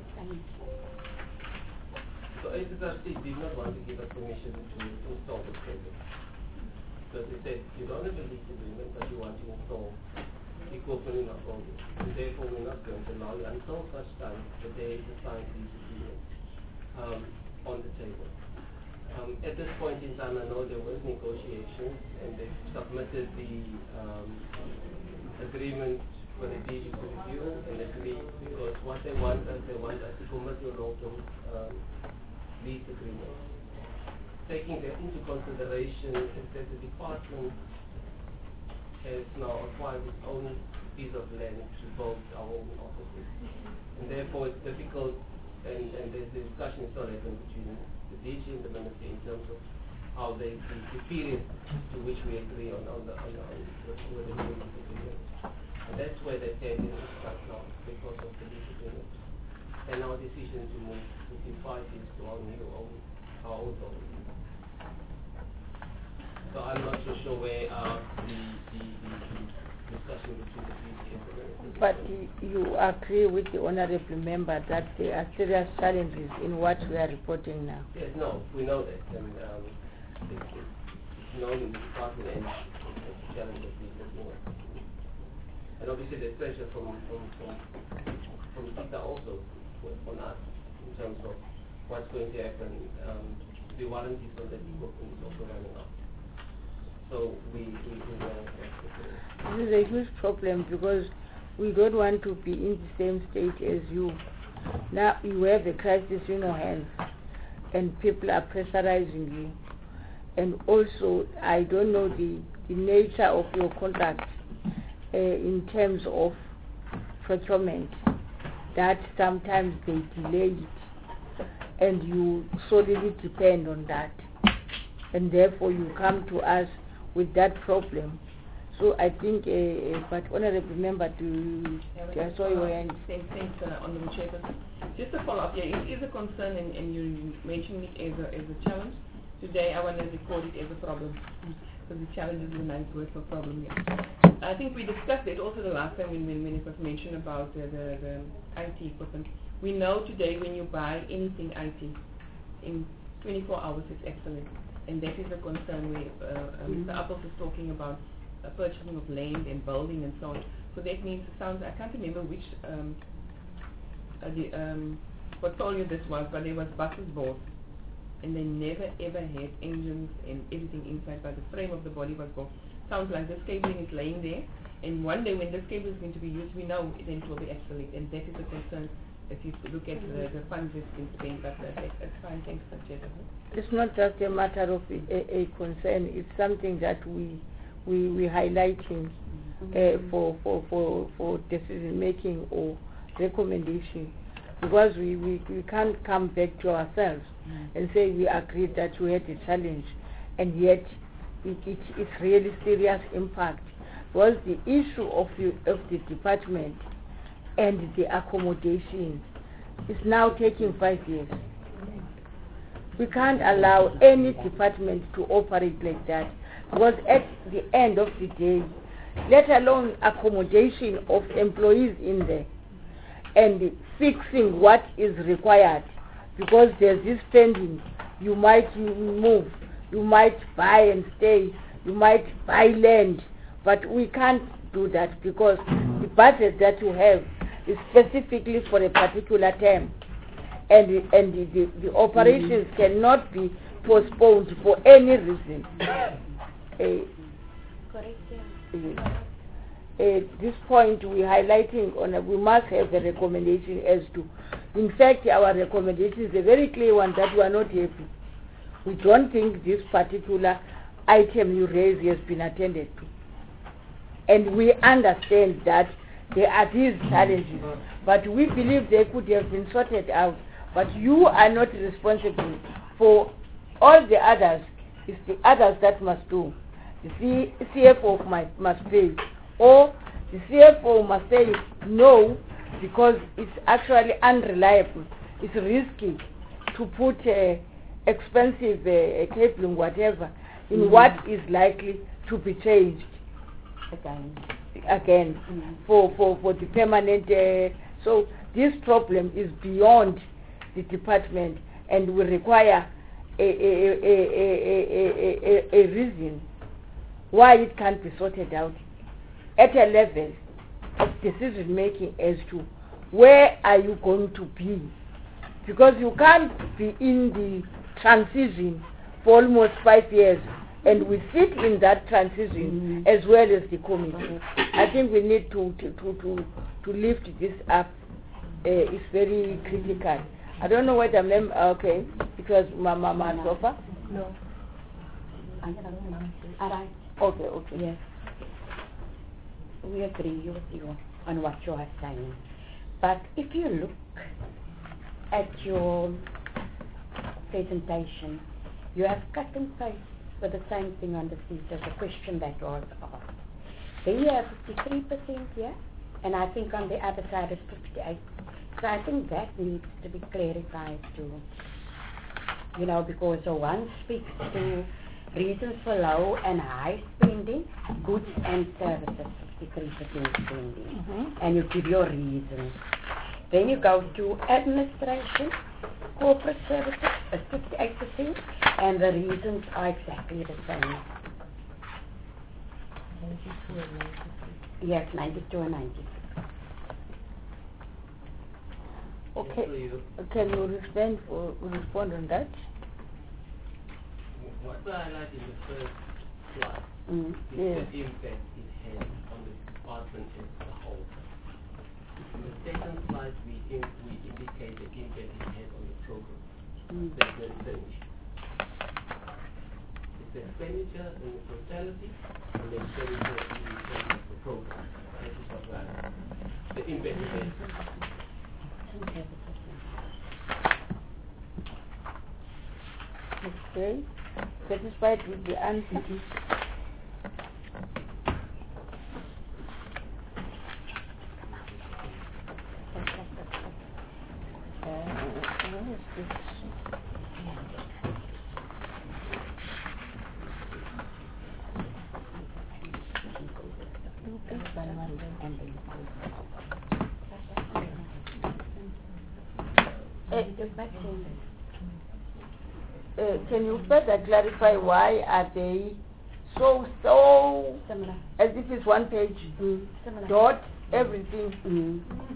Speaker 4: So H S R C did not want to give us permission to install the cable. Because they said, you don't have a lease agreement, but you want to install equipment in our building. And therefore we're not going to allow you until such time that there is a signed lease agreement Um, on the table. Um, at this point in time, I know there was negotiations and they submitted the um, agreement for the D G to review and agree, because what they want is they want us to commit to a long-term um, lease agreement. taking that into consideration is that the department has now acquired its own piece of land to build our own offices. And therefore it's difficult, and, and there's the discussion is not happening between the D G and the minister in terms of how they, the, the period to which we agree on, on the, on the, on the, with the new agreement. And that's where they're heading right now because of the lease agreement. And our decision to move within five years to our new own, our own building. So I'm not so sure where uh, the, the, the, the discussion between the D G and the minister.
Speaker 1: But y- you agree with the honorable member that there are serious challenges in what we are reporting now?
Speaker 4: Yes, no, we know that. And um, it's, it's known in the department and it's a challenge that we're looking at. And obviously there's pressure from from from, from the people also on us in terms of what's going to happen. Um, the warranties on that equipment is also running out. So we, we, we know that.
Speaker 1: This is a huge problem because we don't want to be in the same state as you. Now you have a crisis in your hands and people are pressurizing you. And also, I don't know the, the nature of your contract uh, in terms of procurement, that sometimes they delay it and you solely depend on that. And therefore you come to us with that problem. So I think, uh, but honorable member, to
Speaker 5: Yeah,
Speaker 1: I saw your hand.
Speaker 5: Thanks, thanks, uh, Honorable Chairperson. Just to follow up, yeah, it is a concern, and, and you mentioned it as a, as a challenge. Today, I want to record it as a problem, because the challenge is a nice word for problem. Yeah. I think we discussed it also the last time when, when, when it was mentioned about uh, the, the I T equipment. We know today when you buy anything I T, in twenty-four hours it's excellent, and that is a concern where uh, uh, mm-hmm. Mister Apples is talking about uh, purchasing of land and building and so on. So that means it sounds, I can't remember which um, uh, the um, portfolio this was, but there was buses bought, and they never ever had engines and everything inside, but the frame of the body was bought. Sounds like this cabling is laying there, and one day when this cable is going to be used, we know then it will be obsolete, and that is a concern if you look at mm-hmm. the, the funds that's been spent, but uh, that, that's fine, thanks, Chairman.
Speaker 1: It's not just a matter of a, a concern, it's something that we we we highlighting mm-hmm. uh, for, for, for, for decision making or recommendation, because we, we, we can't come back to ourselves mm-hmm. and say we agreed that we had a challenge, and yet it, it, it's really serious impact. Was the issue of the, of the department and the accommodation is now taking five years. We can't allow any department to operate like that, because at the end of the day, let alone accommodation of employees in there and fixing what is required, because there's this spending, you might move, you might buy and stay, you might buy land, but we can't do that because the budget that you have is specifically for a particular term, and the, and the, the, the operations mm-hmm. cannot be postponed for any reason. uh,
Speaker 6: Correct.
Speaker 1: uh, at this point we're highlighting on a, we must have a recommendation as to, in fact our recommendation is a very clear one, that we are not happy. We don't think this particular item you raised has been attended to, and we understand that there are these challenges, but we believe they could have been sorted out. But you are not responsible for all the others. It's the others that must do. The C- CFO must, must pay, or the C F O must say no because it's actually unreliable. It's risky to put uh, expensive uh, cabling, whatever, in mm-hmm. what is likely to be changed again. again mm-hmm. for, for, for the permanent. Uh, so this problem is beyond the department, and will require a, a, a, a, a, a, a reason why it can't be sorted out at a level of decision making as to where are you going to be, because you can't be in the transition for almost five years and we sit in that transition mm-hmm. as well as the committee. Mm-hmm. I think we need to to, to, to, to lift this up. Uh, it's very critical. I don't know whether mem- okay, it was Mama Sofa.
Speaker 7: No.
Speaker 8: All right.
Speaker 1: Okay, okay.
Speaker 8: Yes. We agree with you on what you are saying. But if you look at your presentation, you have cut and paste with the same thing on the seat as the question that was asked. Then you have fifty-three percent here, and I think on the other side is fifty-eight. So I think that needs to be clarified too. You know, because the one speaks to reasons for low and high spending, goods and services, fifty-three percent spending.
Speaker 1: Mm-hmm.
Speaker 8: And you give your reasons. Then you go to administration, corporate services, uh, fifty-eight percent, and the reasons are exactly the same. Yes, ninety-two and ninety-six.
Speaker 1: Okay.
Speaker 4: So you-
Speaker 1: Can you respond or respond on that?
Speaker 4: What we highlight in the first slide
Speaker 8: Mm.
Speaker 4: is
Speaker 1: Yes.
Speaker 4: the impact it has on the department as a whole. In the second slide, we, in, we indicate the impact it has on the program.
Speaker 8: Mm.
Speaker 4: That's the same issue. It's the expenditure in the totality and the expenditure in terms of the program. That is what we highlight. The impact it has.
Speaker 1: Okay. Satisfied with the answer? Uh, where is this? Uh, uh, can you further clarify why are they so so
Speaker 8: Similar.
Speaker 1: as if it's one page
Speaker 8: Mm. Similar.
Speaker 1: dot everything
Speaker 8: Mm.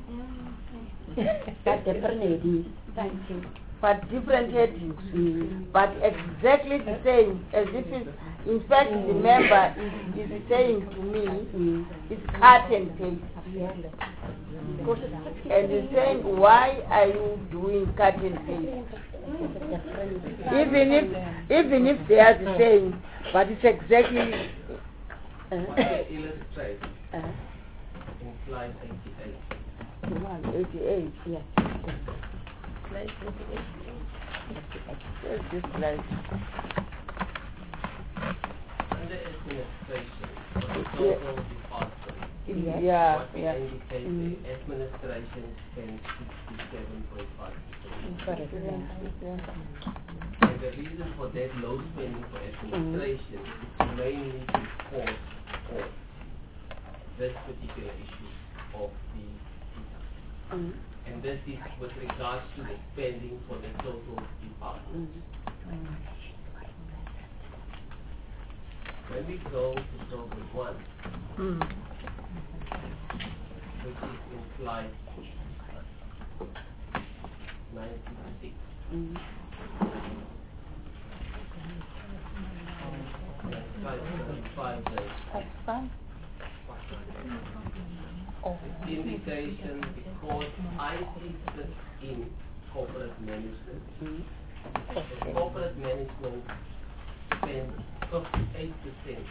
Speaker 8: But different headings. Thank you.
Speaker 1: but different headings
Speaker 8: Mm.
Speaker 1: but exactly the same as if it's in fact the member is, is saying to me
Speaker 8: Mm.
Speaker 1: it's cut and paste
Speaker 8: Because it's sixty
Speaker 1: and he's saying why are you doing cut and paste
Speaker 8: It's a different.
Speaker 1: even if even if they are the same but it's exactly
Speaker 4: What they illustrate
Speaker 8: Uh,
Speaker 4: in slide eighty-eight.
Speaker 1: one eighty-eight.
Speaker 8: yes.
Speaker 1: Where's this slide?
Speaker 4: Under administration, for the total department,
Speaker 8: Yes.
Speaker 1: Yeah,
Speaker 4: what we
Speaker 1: yeah.
Speaker 4: indicate
Speaker 8: Mm.
Speaker 4: the administration spends sixty-seven point five percent.
Speaker 8: Correct.
Speaker 4: And the reason for that low spending for administration is mainly because of this particular issue of the visa.
Speaker 8: Mm.
Speaker 4: And this is with regards to the spending for the total department.
Speaker 8: Mm.
Speaker 4: When we go to program one,
Speaker 1: Mm.
Speaker 4: which is in slide ninety-six,
Speaker 8: Mm.
Speaker 4: and slide seventy-five, there,
Speaker 1: That's fine.
Speaker 4: the indication because I sit in corporate management.
Speaker 8: Mm.
Speaker 4: The corporate management spends fifty-eight percent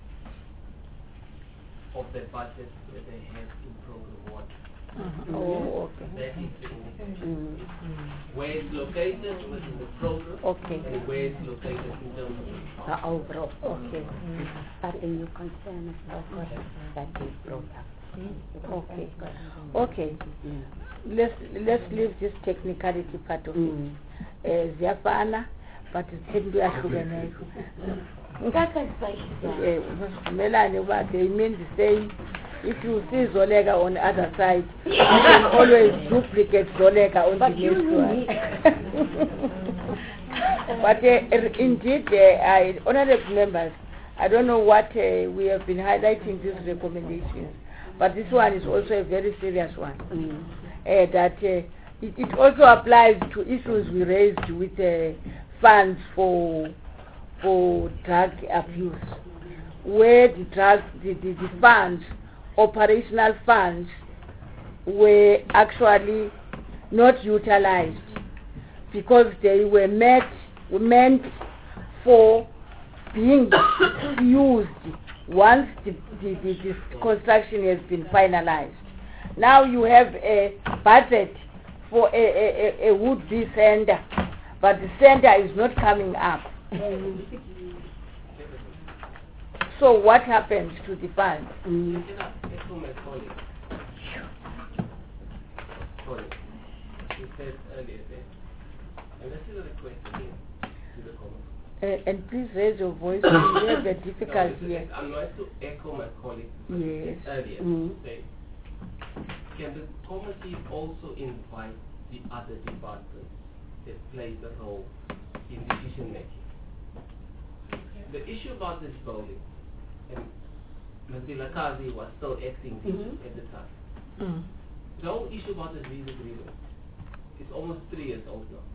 Speaker 4: of the budget that they have in program one.
Speaker 1: Oh, okay.
Speaker 4: That is the indication.
Speaker 8: Mm.
Speaker 4: Where it's located within the program
Speaker 1: Okay.
Speaker 4: and where it's located in terms of the
Speaker 8: The
Speaker 4: department.
Speaker 8: overall.
Speaker 1: Okay.
Speaker 8: But the new concern is so correct that we brought up.
Speaker 1: Okay. Okay.
Speaker 8: Mm.
Speaker 1: Let's let's leave this technicality part of it.
Speaker 8: Mm.
Speaker 1: Eh, ziyafana but into yahlukeneyo. Eh, umelane uba they mean the same. If you see Zoleka on the other side, you can always duplicate Zoleka on
Speaker 8: But
Speaker 1: the
Speaker 8: you
Speaker 1: next one.
Speaker 8: need-
Speaker 1: But uh, indeed, uh, I, honorable members, I don't know what uh, we have been highlighting these recommendations, but this one is also a very serious one.
Speaker 8: Mm.
Speaker 1: Uh, that uh, it, it also applies to issues we raised with uh, funds for for drug abuse, where the drug the, the, the funds, operational funds, were actually not utilized because they were met, meant for being used once the, the, the, the construction has been finalized. Now you have a budget for a, a, a, a would-be center, but the center is not coming up. So what happens to the funds?
Speaker 4: Mm. He said earlier that, and this is a request again to the comment.
Speaker 1: Uh, and please raise your voice. We have a difficulty
Speaker 4: No,
Speaker 1: here.
Speaker 4: I'm going to echo my colleague
Speaker 1: Yes.
Speaker 4: earlier.
Speaker 8: Mm.
Speaker 4: Say, can the committee also invite the other departments that play a role in decision making? The issue about this building, and Mister Lakazi was still acting
Speaker 8: Mhm.
Speaker 4: at the time.
Speaker 1: Mm.
Speaker 4: The whole issue about this lease agreement is almost three years old now.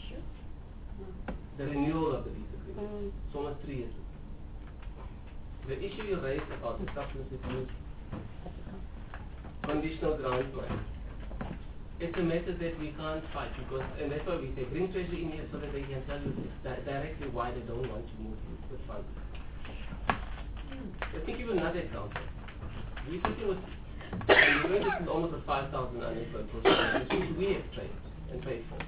Speaker 4: The renewal of the lease agreement.
Speaker 8: Mm.
Speaker 4: It's almost three years. The issue you raised about the substance abuse, conditional grounds money, it's a matter that we can't fight because, and that's why we say bring Treasury in here so that they can tell you di- directly why they don't want to move with funds. Let me give you another example. We're sitting with, and you know this is almost a five thousand unemployed person, which we have trained and paid for.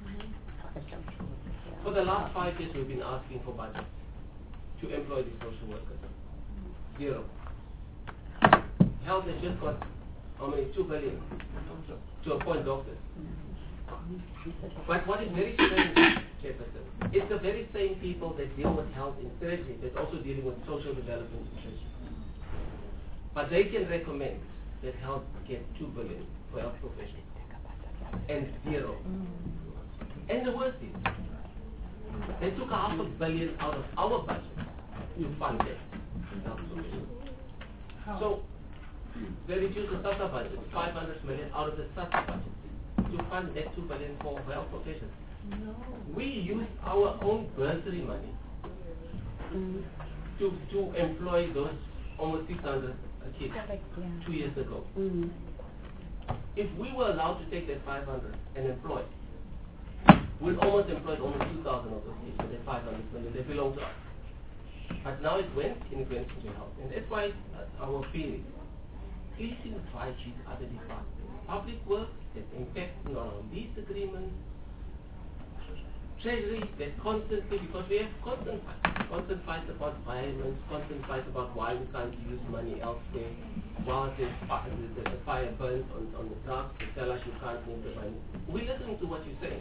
Speaker 4: For the last five years, we've been asking for budget to employ these social workers. Zero. Health has just got, how many, two billion to appoint doctors. But what is very strange, Jefferson, it's the very same people that deal with health in surgery that's also dealing with social development in surgery. But they can recommend that health get two billion for health professionals and zero. And the worst is, they took a half a billion out of our budget to fund that health professionals. So they reduced the SASSA budget, five hundred million out of the SASSA budget to fund that two billion for health professionals. No. We used our own bursary money mm. to to employ those almost six hundred kids Correct, yeah. two years ago. Mm. If we were allowed to take that five hundred and employ, we'd almost employed almost two thousand of those kids with that five hundred million. They belong to us. But now it went in against the health. And that's why uh, our feeling, please invite these other departments. Public works that's impacting on our lease agreements, Treasury that constantly, because we have constant fights, constant fights about violence, constant fights about why we can't use money elsewhere, while the, the, the fire burns on, on the trucks, they tell us you can't move the money. We listen to what you're saying.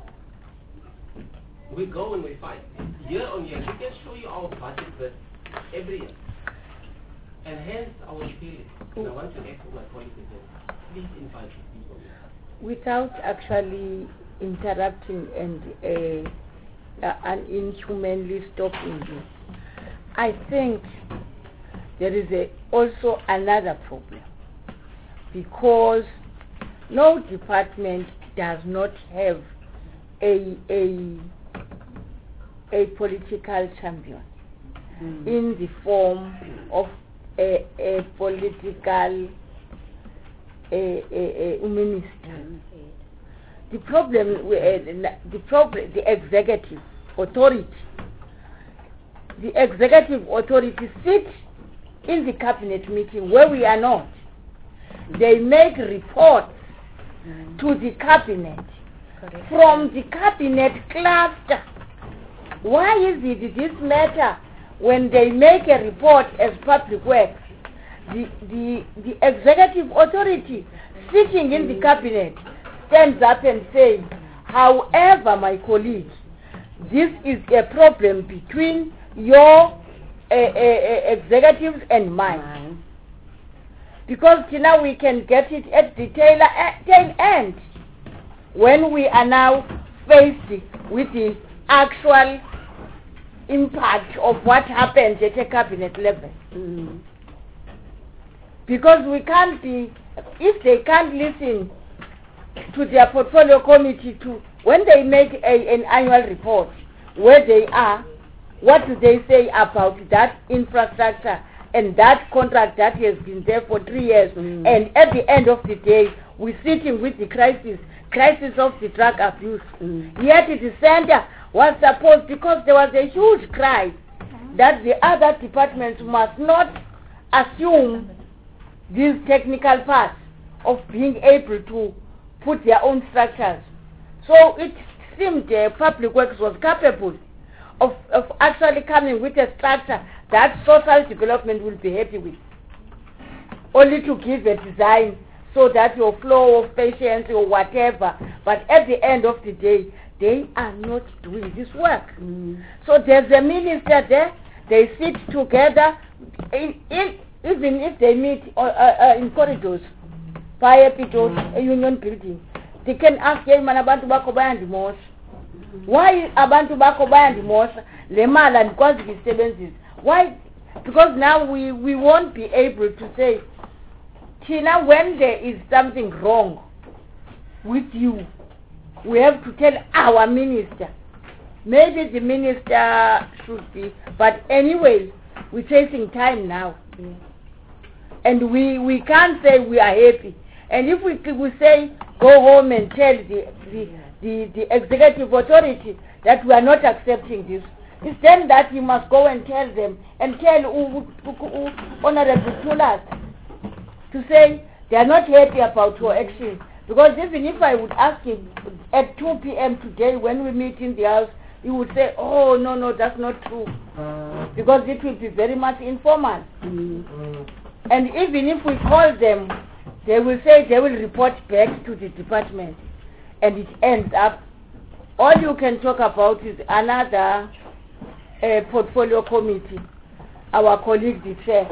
Speaker 4: We go and we fight. Year on year, we can show you our budget but every year. And hence our feeling. And I want to echo my colleague again. Please invite these people.
Speaker 1: Without actually interrupting and uh, uh, and inhumanly stopping you, I think there is a, also another problem, because no department does not have a a a political champion mm. in the form of a, a political a, a, a minister. Mm. The problem, uh, the problem, the executive authority, the executive authority sit in the cabinet meeting where we are not. They make reports mm. to the cabinet. Correct. From the cabinet cluster. Why is it this matter when they make a report as public works, the, the, the executive authority sitting in the cabinet stands up and says, however, my colleague, this is a problem between your uh, uh, uh, executives and mine. Mm-hmm. Because now we can get it at the tail, uh, tail end when we are now faced with the actual impact of what happens at a cabinet level. Mm-hmm. Because we can't be, if they can't listen to their portfolio committee to, when they make a, an annual report, where they are, what do they say about that infrastructure and that contract that has been there for three years, mm-hmm. and at the end of the day, we're sitting with the crisis, crisis of the drug abuse. Mm-hmm. Yet the center was supposed, because there was a huge cry that the other departments must not assume these technical parts of being able to put their own structures. So it seemed uh, Public Works was capable of, of actually coming with a structure that social development will be happy with. Only to give a design so that your flow of patients or whatever, but at the end of the day, they are not doing this work. Mm. So there's a minister there, they sit together, in, in, even if they meet uh, uh, in corridors, fire pito, a union building, they can ask, hey, man, abantu bako bayandimosha. Why abantu bako bayandimosha? Le mala because of disturbances. Why? Because now we, we won't be able to say, Tina, when there is something wrong with you, we have to tell our minister. Maybe the minister should be, but anyway, we're chasing time now. Yeah. And we, we can't say we are happy. And if we, we say, go home and tell the, the, the, the executive authority that we are not accepting this, it's then that you must go and tell them, and tell uh, uh, uh, Honorable Tulas, to say they are not happy about your action. Because even if I would ask him at two p m today when we meet in the house, he would say, oh, no, no, that's not true. Uh, because it will be very much informal. Mm-hmm. And even if we call them, they will say they will report back to the department. And it ends up, all you can talk about is another uh, portfolio committee, our colleague the chair.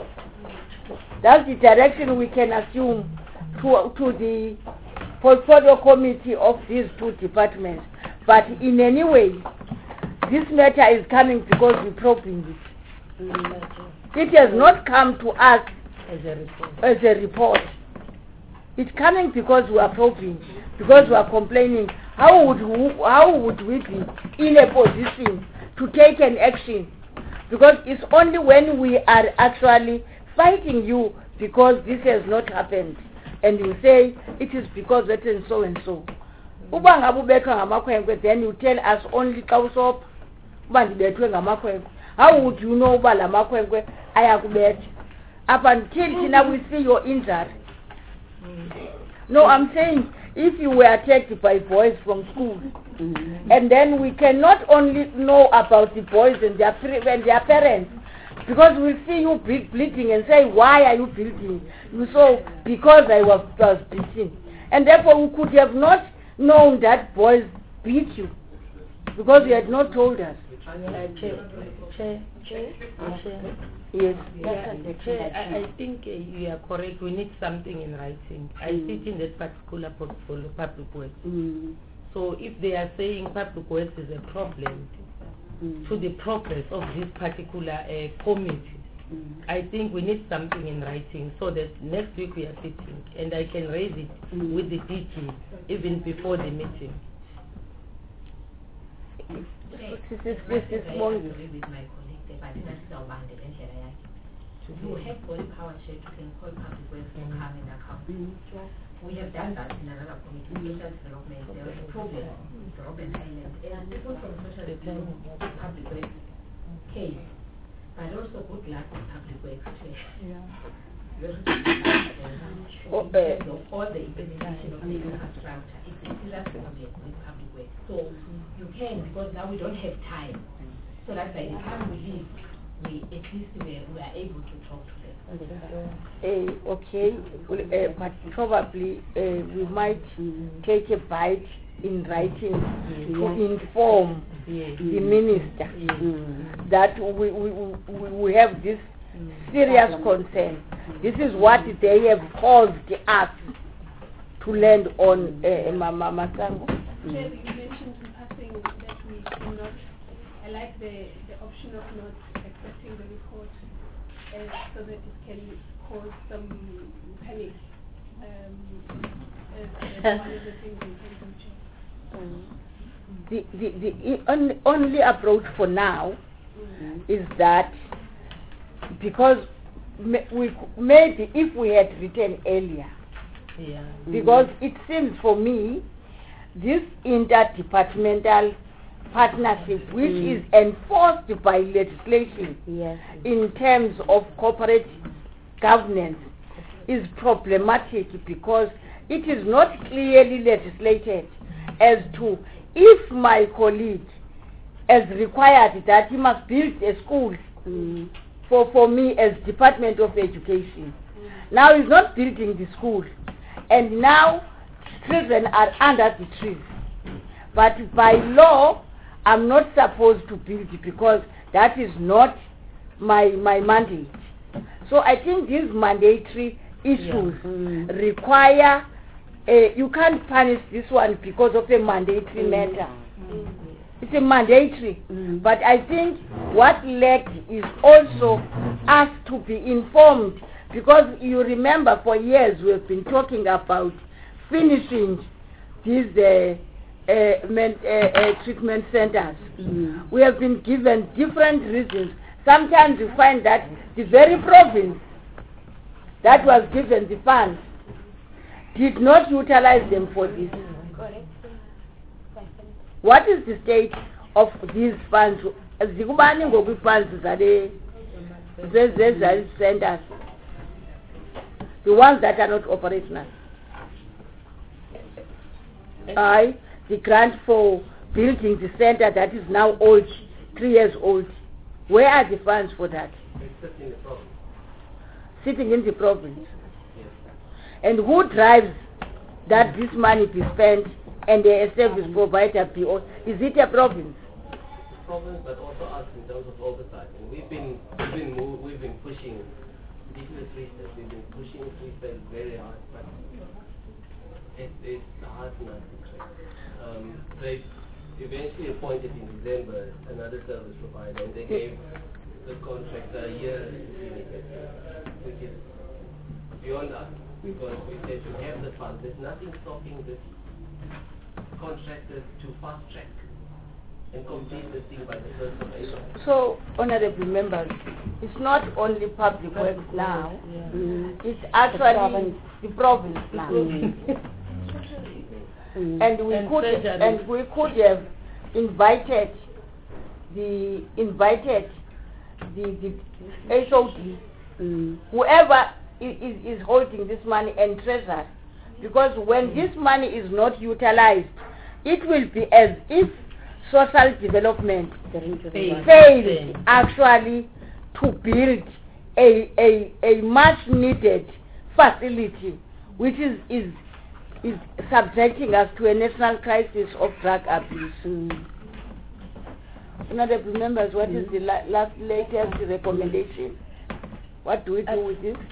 Speaker 1: That's the direction we can assume to, to the portfolio committee of these two departments. But in any way, this matter is coming because we're probing it. Mm-hmm. It has not come to us as a report. As a report. It's coming because we are probing, because we are complaining. How would we, how would we be in a position to take an action? Because it's only when we are actually fighting you because this has not happened, and you say it is because that and so and so. Then you tell us only how would you know up until now we see your injury? No, I'm saying if you were attacked by boys from school, mm-hmm. and then we cannot only know about the boys and their and their parents, because we'll see you bleeding and say, why are you bleeding? You saw, because I was, was beaten. And therefore we could have not known that boys beat you, because you had not told us.
Speaker 7: Uh, Chair, Chair, Chair, Chair.
Speaker 1: Yes.
Speaker 7: Yeah, Chair, I, I think uh, you are correct. We need something in writing. Mm. I sit in that particular portfolio, Public Works. Mm. So if they are saying Public Works is a problem, Mm. to the progress of this particular uh, committee, mm. I think we need something in writing so that next week we are sitting and I can raise it mm. with the D G even before the meeting.
Speaker 1: This is this is more.
Speaker 9: You have body power check, you can call Public Works to come and account. Mm-hmm. We have done that in another committee, social development. There was a problem with Robben Island, and people from social development, Public Works came, but also good luck with Public Works. Yeah. Oh, uh, of all the implementation of the infrastructure, it's a serious problem with Public Works. So you can, because now we don't have time, so that by the time we leave, we at least we, we are able to talk to them.
Speaker 1: Uh, okay, uh, but probably uh, we might mm. take a bite in writing yes. to inform yes. the minister yes. mm. that we, we, we, we have this mm. serious concern. This is what they have caused us to land on, uh, Mama Masango.
Speaker 6: You mentioned in passing that we cannot, I like the, the option of not accepting the report uh, so that it can cause some panic. Um, as, as one of the things we can do.
Speaker 1: The, the, the only, only approach for now mm-hmm. is that because we maybe if we had written earlier, yeah. because mm-hmm. it seems for me this interdepartmental partnership, which
Speaker 8: Mm.
Speaker 1: is enforced by legislation
Speaker 8: Yes.
Speaker 1: in terms of corporate governance, is problematic because it is not clearly legislated as to if my colleague has required that he must build a school
Speaker 8: Mm.
Speaker 1: for, for me as Department of Education. Now he's not building the school, and now children are under the trees. But by law, I'm not supposed to build it because that is not my my mandate. So I think these mandatory issues
Speaker 8: Yeah. Mm.
Speaker 1: require, uh, you can't punish this one because of a mandatory
Speaker 8: Mm.
Speaker 1: matter. It's a mandatory.
Speaker 8: Mm.
Speaker 1: But I think what lacked is also us to be informed, because you remember for years we have been talking about finishing these uh, uh, men, uh, uh, treatment centers.
Speaker 8: Mm.
Speaker 1: We have been given different reasons. Sometimes you find that the very province that was given the funds did not utilize them for this.
Speaker 8: Correct.
Speaker 1: What is the state of these funds? Zikubani ngoku funds zale zezezali centers, the ones that are not operational. I the grant for building the center that is now old, three years old. Where are the funds for that?
Speaker 4: Except in the province.
Speaker 1: Sitting in the province.
Speaker 4: Yes.
Speaker 1: And who drives that this money be spent and the service provider be? Is it a province?
Speaker 4: Province, but also us in terms of oversight. And we've been we've been move, we've been pushing, particularly three steps. We've been pushing three steps very hard, but it, it's hard enough to track. Um, they eventually appointed in December another service provider, and they gave the contractor a year to finish it, which is beyond us, because we said to have the funds. There's nothing stopping this contractor to fast track and complete this thing by the first of April.
Speaker 1: So, honorable members, it's not only public works now,
Speaker 8: Yeah.
Speaker 1: mm. it's actually
Speaker 8: province.
Speaker 1: the province now.
Speaker 8: Mm. Mm.
Speaker 1: And we
Speaker 7: And
Speaker 1: could
Speaker 7: treasury.
Speaker 1: and we could have invited the invited the the H O D,
Speaker 8: Mm.
Speaker 1: whoever is, is, is holding this money, and treasurer, because when this money is not utilized, it will be as if social development
Speaker 7: Failed.
Speaker 1: failed actually to build a a, a much needed facility, which is is is subjecting us to a national crisis of drug abuse.
Speaker 8: Mm.
Speaker 1: Honorable members, what is the la- last latest recommendation? What do we do with this?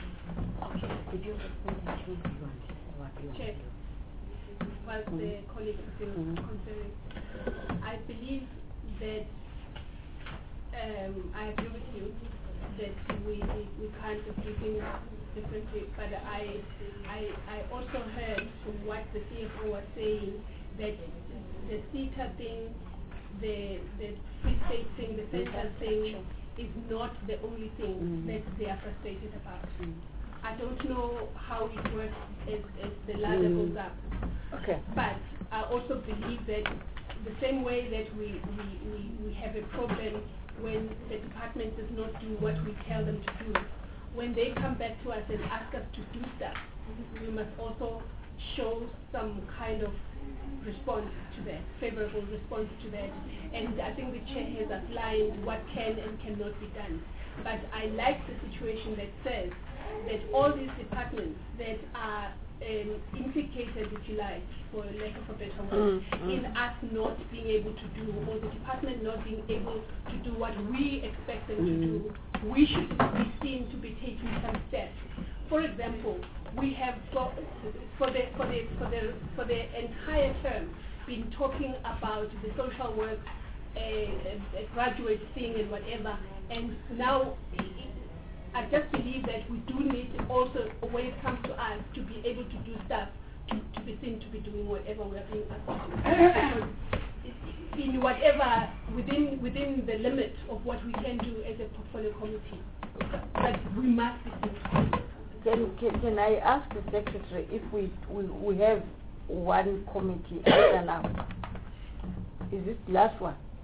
Speaker 6: Chair, whilst the colleague is still considering, I believe that um, I agree with you that we, we, we can't do things differently, but I, I I also heard from what the C F O was saying that the CETA thing, the the Free State thing, the central thing is not the only thing
Speaker 8: Mm.
Speaker 6: that they are frustrated about. I don't know how it works as, as the ladder
Speaker 8: Mm.
Speaker 6: goes up.
Speaker 1: Okay.
Speaker 6: But I also believe that the same way that we, we, we, we have a problem when the department does not do what we tell them to do, when they come back to us and ask us to do stuff, we must also show some kind of response to that, favorable response to that. And I think the chair has outlined what can and cannot be done. But I like the situation that says that all these departments that are um, implicated, if you like, for lack of a better word,
Speaker 1: Mm, mm.
Speaker 6: in us not being able to do, or the department not being able to do what we expect them to do, we should be seen to be taking some steps. For example, we have got, for the for the for the for the entire term been talking about the social work, a, a, a graduate thing and whatever, and now I just believe that we do need also, when it comes to us, to be able to do stuff, to, to be seen to be doing whatever we are being asked to do. In whatever, within within the limit of what we can do as a portfolio committee. But we must be seen.
Speaker 1: Can, can can I ask the secretary if we we, we have one committee after now? Is this the last one?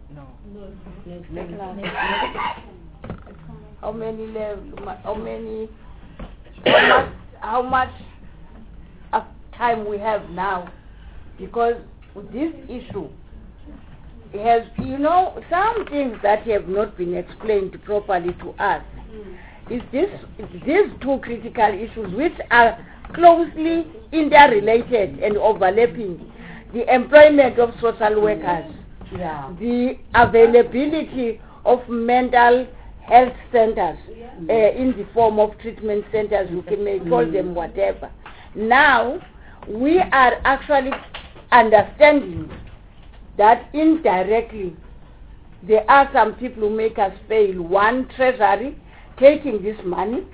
Speaker 7: No.
Speaker 6: No.
Speaker 7: Next,
Speaker 8: Next
Speaker 7: next,
Speaker 8: line.
Speaker 7: next.
Speaker 1: How many level? How many? How much? How much of time we have now? Because with this issue has, you know, some things that have not been explained properly to us. Is this these two critical issues which are closely interrelated and overlapping: the employment of social workers,
Speaker 8: Yeah.
Speaker 1: the availability of mental health centers uh, in the form of treatment centers, you can may call them whatever. Now we are actually understanding that indirectly there are some people who make us fail. One, Treasury taking this money,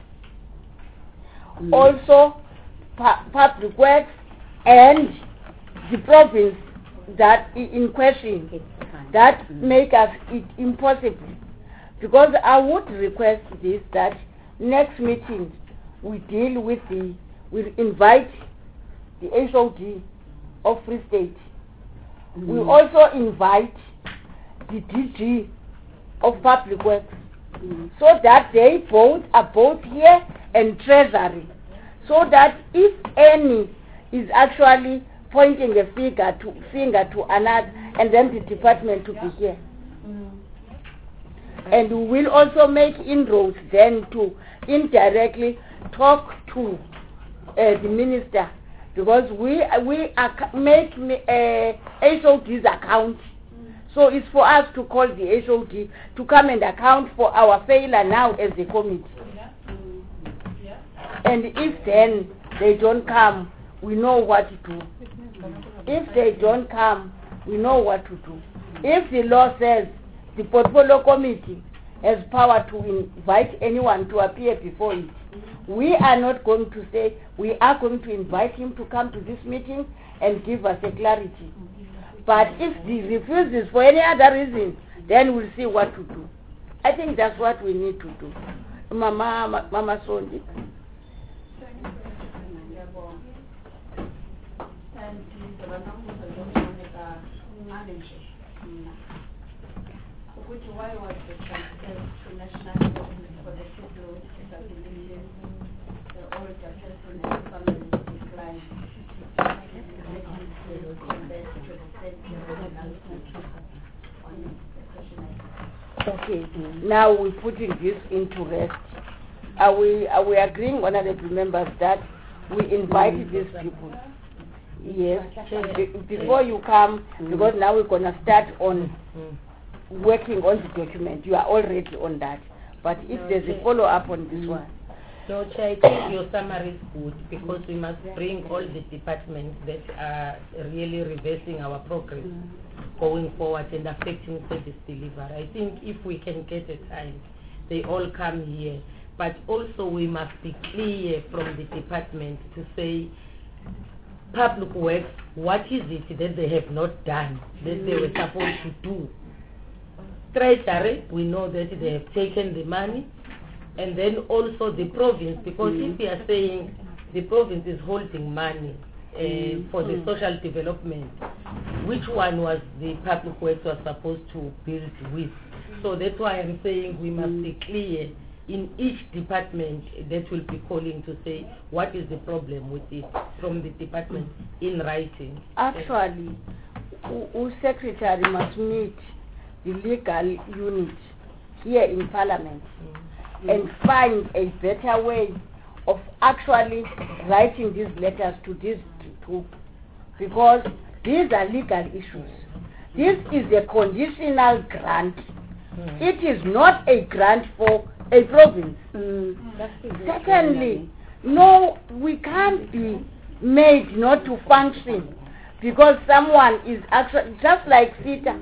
Speaker 8: Mm.
Speaker 1: also pu- public works and the province that i- in question
Speaker 8: It's fine.
Speaker 1: that
Speaker 8: Mm.
Speaker 1: make us it impossible. Because I would request this, that next meeting we deal with the, we invite the H O D of Free State. We
Speaker 8: Mm.
Speaker 1: also invite the D G of Public Works,
Speaker 8: Mm.
Speaker 1: so that they both are both here and Treasury, so that if any is actually pointing a finger to finger to another, and then the department to be here. And we will also make inroads then to indirectly talk to uh, the minister, because we we ac- make uh, H O D's account. So it's for us to call the H O D to come and account for our failure now as a committee. And if then they don't come, we know what to do. If they don't come, we know what to do. If the law says the portfolio committee has power to invite anyone to appear before it, we are not going to say we are going to invite him to come to this meeting and give us a clarity. But if he refuses for any other reason, then we'll see what to do. I think that's what we need to do. Mama, Ma- Mama Sondi.
Speaker 2: Which why was the transfer to national government for the people disabilities, the old person and family decline?
Speaker 1: Okay, now we're putting this into rest. Are we are we agreeing, honorable members, that we invite these people? Yes, Be- before you come, because now we're going to start on working on the document. You are already on that. But if there's a follow-up on this one.
Speaker 7: No, Chair, I think your summary is good, because we must bring all the departments that are really reversing our progress going forward and affecting service delivery. I think if we can get a time, they all come here. But also we must be clear from the department to say, public works, what is it that they have not done, that they were supposed to do? Treasury, we know that they have taken the money. And then also the province, because if we are saying the province is holding money uh, for the social development, which one was the public works was supposed to build with? So that's why I'm saying we must be clear in each department that will be calling to say what is the problem with it from the department in writing.
Speaker 1: Actually, our secretary must meet the legal unit here in Parliament and find a better way of actually writing these letters to these two, because these are legal issues. This is a conditional grant. Mm. It is not a grant for a province. Mm. Secondly, no, we can't be made not to function because someone is actually, just like CETA.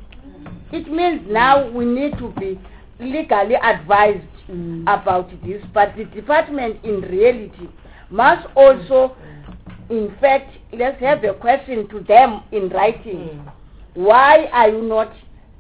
Speaker 1: It means now we need to be legally advised mm. about this, but the department in reality must also, in fact, let's have a question to them in writing. Mm. Why are you not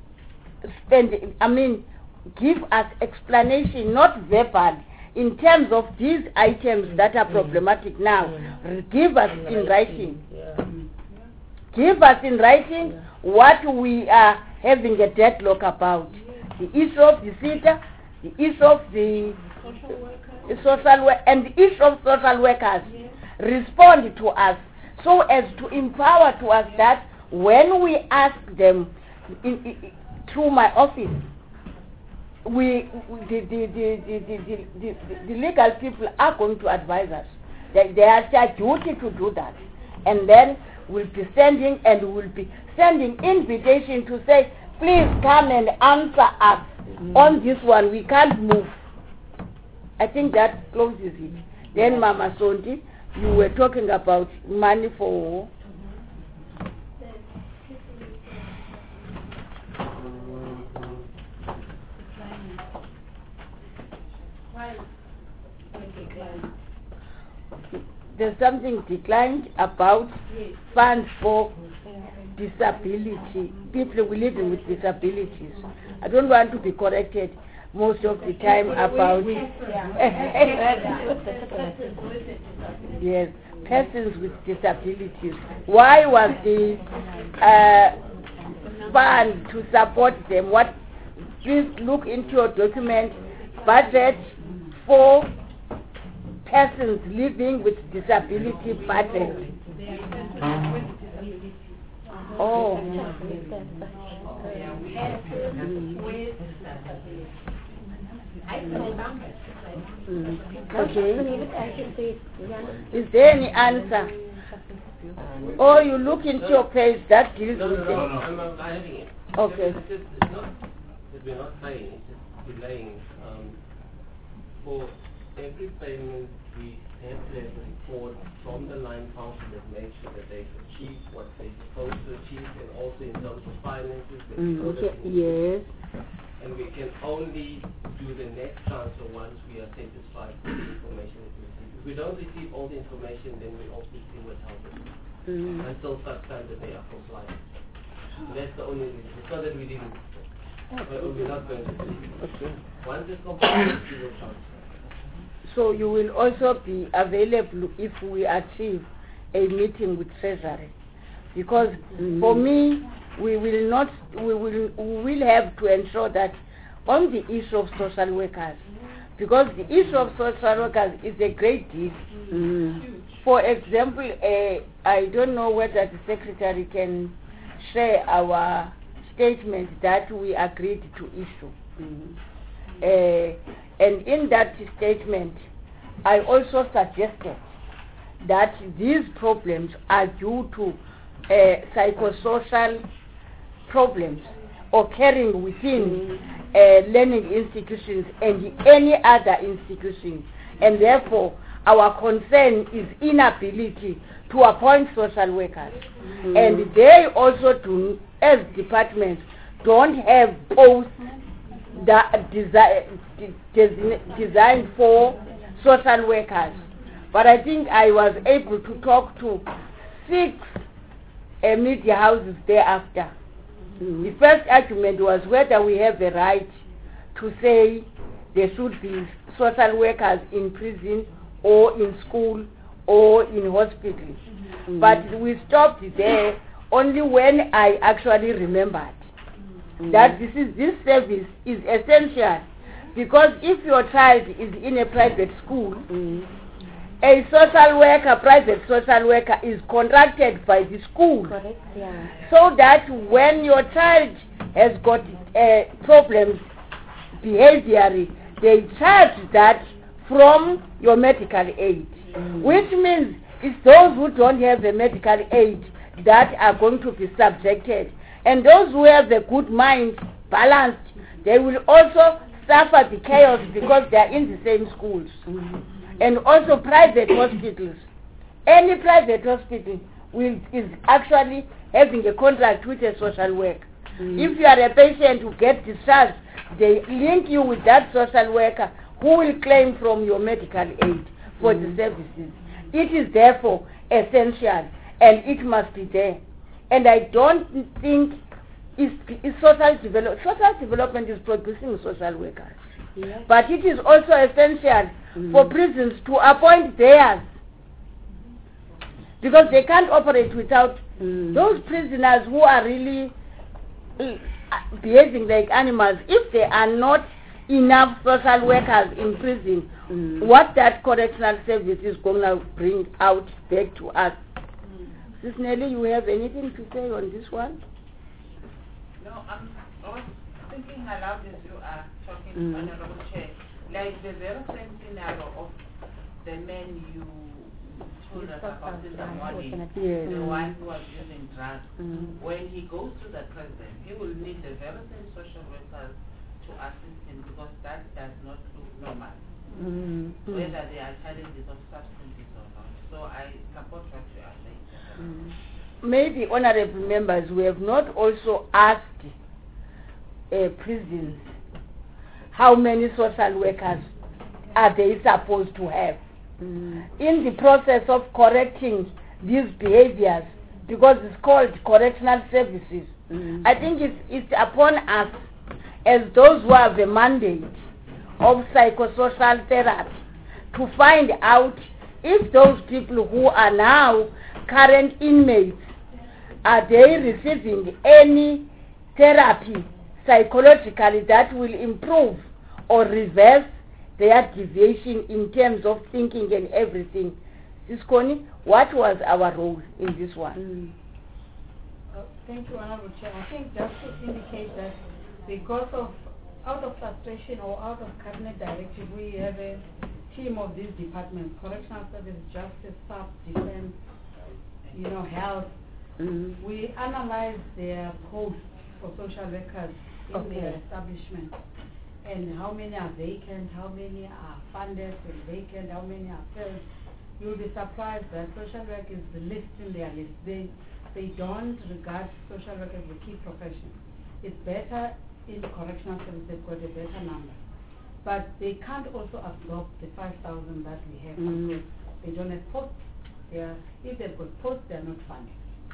Speaker 1: spending, I mean, give us explanation, not verbal, in terms of these items mm. that are problematic mm. now. Mm. Give us in, in writing. writing. Yeah. Give us in writing yeah. what we are having a deadlock about. The issue of the SETA, the issue of the
Speaker 6: Social workers.
Speaker 1: the social work, and the issue of social workers respond to us so as to empower to us that when we ask them in, in, in, through my office, we the the the, the, the, the, the, the legal people are going to advise us. They, they are their duty to do that, and then we'll be sending and we'll be sending invitation to say, please come and answer us mm-hmm. on this one. We can't move. I think that closes it. Then Mama Sondi, you were talking about money for there's something declined about funds for disability, people who living with disabilities. I don't want to be corrected most of the time about yes, persons with disabilities. Why was the uh, fund to support them? What? Please look into your document, budget for persons living with disability budget. Oh. Mm. Okay. Is there any answer? Or you look into your page that deals
Speaker 4: no,
Speaker 1: with
Speaker 4: no,
Speaker 1: it?
Speaker 4: No, no, I'm not having it.
Speaker 1: Okay.
Speaker 4: It's, just, it's not that we're not paying, it's just delaying. Um, for every payment, we have to have a report from the line council that makes sure that they've achieved what they're supposed to achieve, and also in terms of finances.
Speaker 1: Mm, okay. Yes.
Speaker 4: And we can only do the next transfer once we are satisfied with the information that we receive. If we don't receive all the information, then we obviously would help it
Speaker 1: Mm.
Speaker 4: until such time that they are compliant. So that's the only reason. It's not that we didn't, but we're not going to do it.
Speaker 1: Okay.
Speaker 4: Once it's compliant, we will transfer.
Speaker 1: So you will also be available if we achieve a meeting with Treasury, because mm-hmm. for me, we will not, we will, we will have to ensure that on the issue of social workers, because the issue of social workers is a great deal. Mm. For example, uh, I don't know whether the secretary can share our statement that we agreed to issue. Mm. Uh, and in that statement, I also suggested that these problems are due to uh, psychosocial problems occurring within uh, learning institutions and any other institution, and therefore our concern is inability to appoint social workers. Mm. And they also do, as departments, don't have posts that desi- de- designed for social workers. But I think I was able to talk to six uh, media houses thereafter. Mm-hmm. The first argument was whether we have the right to say there should be social workers in prison or in school or in hospitals. Mm-hmm. But we stopped there only when I actually remembered mm-hmm. that this is this service is essential, because if your child is in a private school, mm-hmm. a social worker, private social worker, is contracted by the school.
Speaker 8: Correct, yeah.
Speaker 1: So that when your child has got uh, problems behaviorally, they charge that from your medical aid, mm. which means it's those who don't have the medical aid that are going to be subjected. And those who have the good mind balanced, they will also suffer the chaos because they are in the same schools. Mm. And also private hospitals. Any private hospital will, is actually having a contract with a social worker. Mm. If you are a patient who gets discharged, they link you with that social worker who will claim from your medical aid for mm. the services. It is therefore essential, and it must be there. And I don't think it's, it's social development. Social development is producing social workers. Yeah. But it is also essential mm. for prisons to appoint theirs, because they can't operate without mm. those prisoners who are really behaving like animals. If there are not enough social workers in prison, mm. what that correctional service is going to bring out back to us. Mm. Sis Nelly, you have anything to say on this one?
Speaker 2: No, I'm, I was thinking aloud as you are talking, mm. Honorable Chair. Like the very same scenario of the man you told us about in the morning,
Speaker 1: yes.
Speaker 2: the one who was using drugs.
Speaker 1: Mm.
Speaker 2: When he goes to the president, he will need the very same social workers to assist him because that does not look normal. Mm. Whether they are challenges of substances or not. So I support what you are saying.
Speaker 1: Mm. Maybe, honorable members, we have not also asked uh, prisons how many social workers are they supposed to have. Mm. In the process of correcting these behaviors, because it's called correctional services, mm. I think it's, it's upon us as those who have the mandate of psychosocial therapy to find out if those people who are now current inmates, are they receiving any therapy psychologically that will improve or reverse their deviation in terms of thinking and everything. Sis Connie, what was our role in this one?
Speaker 10: Mm. Uh, thank you, Honorable Chair. I think just to indicate that because of out of frustration or out of cabinet directive, we have a team of these departments: correctional service, justice, sub, defense, you know, health. Mm-hmm. We analyze their posts for social workers in okay. their establishment, and how many are vacant, how many are funded and vacant, how many are filled. You'll be surprised that social work is the list in their list. They they don't regard social work as a key profession. It's better in correctional service, they've got a better number. But they can't also absorb the five thousand that we have. Mm-hmm. They don't have posts. They are, if they've got posts, they're not funded.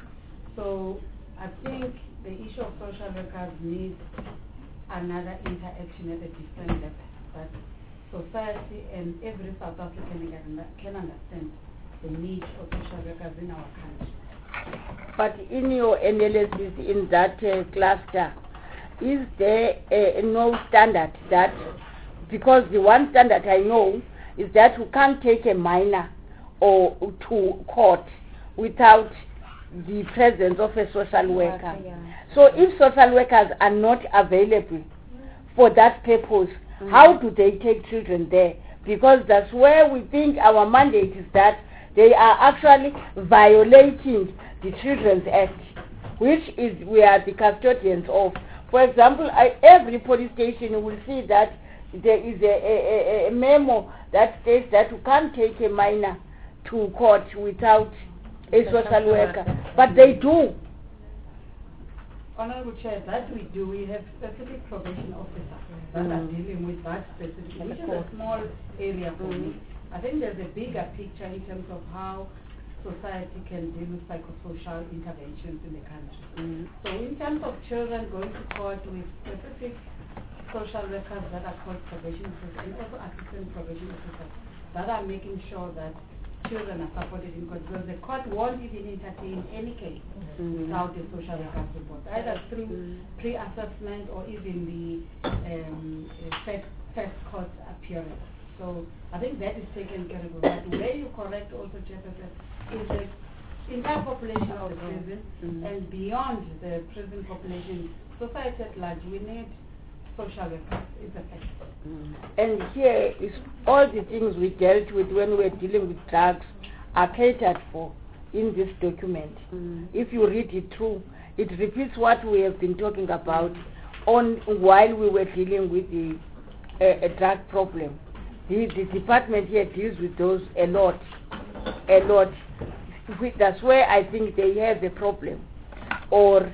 Speaker 10: So I think the issue of social workers needs another interaction at a different level. That society and every South African can, can understand the need of social workers in our country.
Speaker 1: But in your analysis in that uh, cluster, is there uh, no standard that, because the one standard I know is that you can't take a minor or to court without the presence of a social worker. Yeah. So if social workers are not available for that purpose, mm-hmm. how do they take children there? Because that's where we think our mandate is that they are actually violating the Children's Act, which is we are the custodians of. For example, I, every police station will see that there is a, a, a memo that states that you can't take a minor to court without a social worker. But they do.
Speaker 10: Honorable Chair, that we do. We have specific probation officers that mm. are dealing with that specific, which is a small area for mm. me. I think there's a bigger picture in terms of how society can deal with psychosocial interventions in the country. Mm. So in terms of children going to court with specific social workers that are called probation officers and also assistant probation officers that are making sure that children are supported in court, because the court won't even entertain any case mm. without the social worker support, either through mm. pre-assessment or even the um, uh, first, first court appearance. So I think that is taken care of. But where you correct also, Chairperson, is the entire population of the prison mm. and beyond the prison population, society at large, we need social workers. It's a fact.
Speaker 1: Mm. And here is all the things we dealt with when we were dealing with drugs are catered for in this document. Mm. If you read it through, it repeats what we have been talking about on while we were dealing with the uh, a drug problem. The, the department here deals with those a lot, a lot. That's where I think they have the problem. Or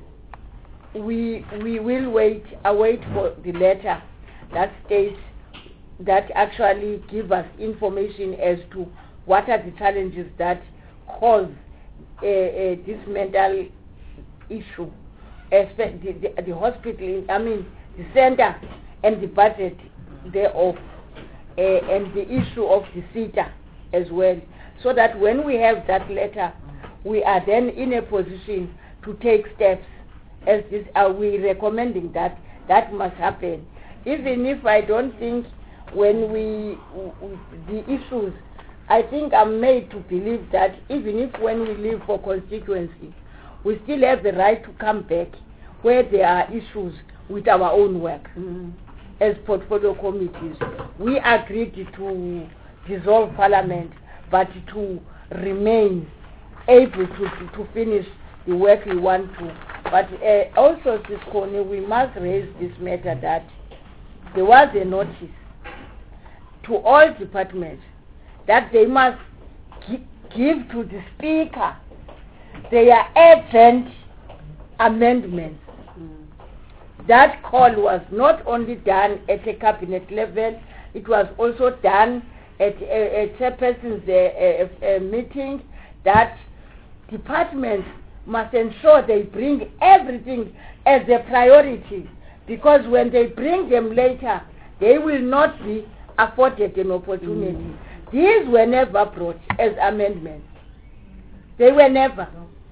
Speaker 1: we we will wait, await for the letter that states, that actually give us information as to what are the challenges that cause uh, uh, this mental issue, especially the, the, the hospital, I mean the center and the budget thereof, uh, and the issue of the SETA as well, so that when we have that letter, we are then in a position to take steps as this, are we recommending that that must happen? Even if I don't think when we, the issues, I think I'm made to believe that even if when we leave for constituency, we still have the right to come back where there are issues with our own work. Mm. As portfolio committees, we agreed to dissolve parliament, but to remain able to, to, to finish the work we want to. But uh, also, Siskoni, we must raise this matter that there was a notice to all departments that they must gi- give to the Speaker their urgent amendments. Mm. That call was not only done at a cabinet level, it was also done at a, a chairperson's uh, a, a meeting, that departments must ensure they bring everything as a priority, because when they bring them later, they will not be afforded an opportunity. Mm. These were never brought as amendments. They were never.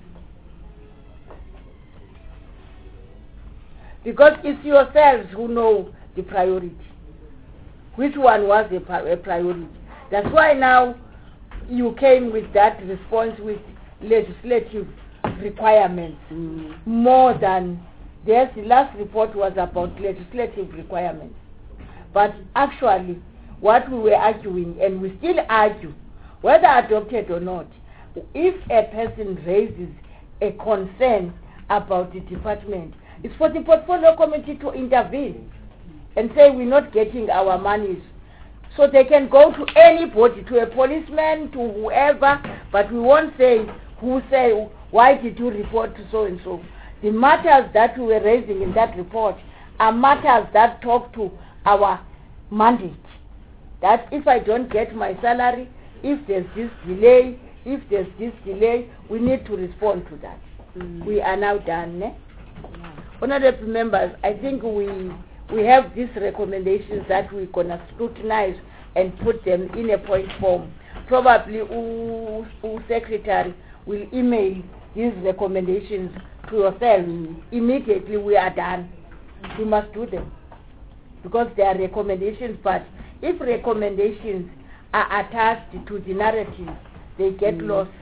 Speaker 1: Because it's yourselves who know the priority. Which one was a, pri- a priority? That's why now you came with that response with legislative requirements. Mm. More than, yes, the last report was about legislative requirements. But actually, what we were arguing, and we still argue, whether adopted or not, if a person raises a concern about the department, it's for the portfolio committee to intervene and say we're not getting our monies. So they can go to anybody, to a policeman, to whoever, but we won't say who say, why did you report to so and so. The matters that we were raising in that report are matters that talk to our mandate. That if I don't get my salary, if there's this delay, if there's this delay, we need to respond to that. Mm. We are now done. Eh? Yeah. Honorable members, I think we we have these recommendations that we're going to scrutinize and put them in a point form. Probably U, U Secretary will email these recommendations to yourselves. Mm. Immediately we are done. We must do them. Because they are recommendations, but if recommendations are attached to the narrative, they get mm. lost.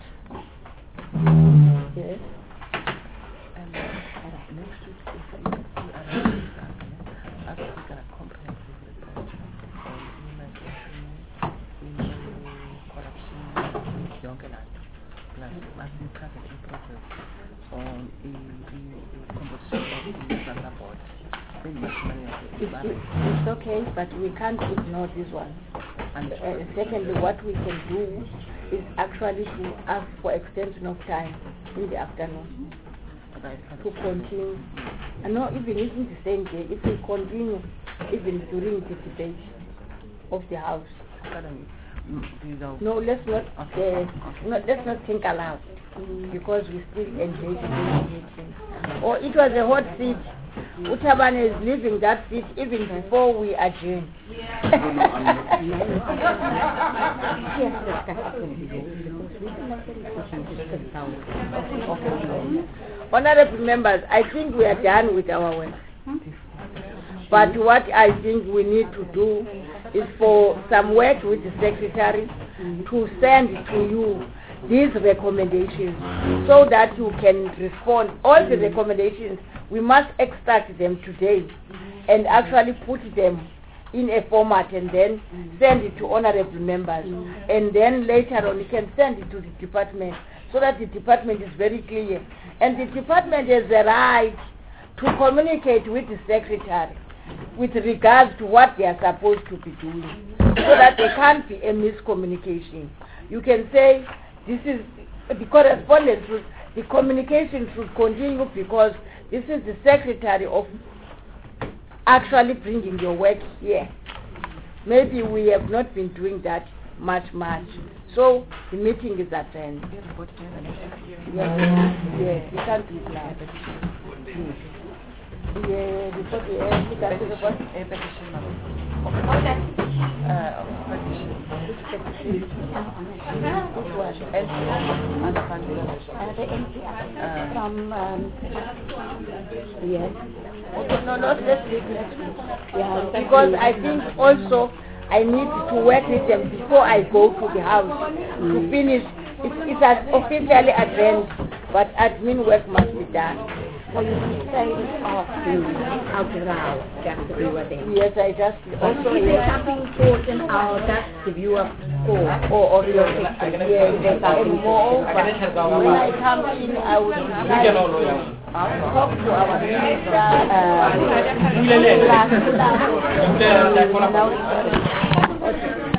Speaker 1: Yes.
Speaker 11: And uh, next week, if we are after a comprehensive report on immigration, email, corruption, young and plus massive trafficking process on the composition of the Santa board.
Speaker 1: It's, it's, it's okay, but we can't ignore this one. And uh, secondly, what we can do is actually to ask for extension of time in the afternoon to continue. And not even in the same day, if we continue even during the debate of the House. No, let's not. Uh, no, let's not think aloud, because we still engage in the meeting. Or it was a hot seat. Utabane is leaving that seat even before we adjourn. Honorable members, I think we are done with our work. But what I think we need to do is for some work with the Secretary to send to you these recommendations so that you can respond. All the recommendations, we must extract them today and actually put them in a format and then send it to honorable members. And then later on you can send it to the department so that the department is very clear. And the department has the right to communicate with the Secretary with regards to what they are supposed to be doing, so that there can't be a miscommunication. You can say this is the correspondence, the communication should continue because this is the Secretary of actually bringing your work here. Maybe we have not been doing that much, much. So the meeting is adjourned. Yes, yes, we can't do it now. Yeah, because we have to
Speaker 11: Uh, N P R
Speaker 8: Uh, the N P R from, um, yes.
Speaker 1: Okay, no, not next week, next week.
Speaker 8: Yeah,
Speaker 1: Because I think also I need to work with them before I go to the house to finish. It's, it's an officially advent, but admin work must be done.
Speaker 8: So you say off out around just to be with them.
Speaker 1: Yes, I just also
Speaker 8: If there's something important, I'll just give you a call.
Speaker 1: or or your yes, and moreover, when I come in, I will try to talk to our minister. Uh,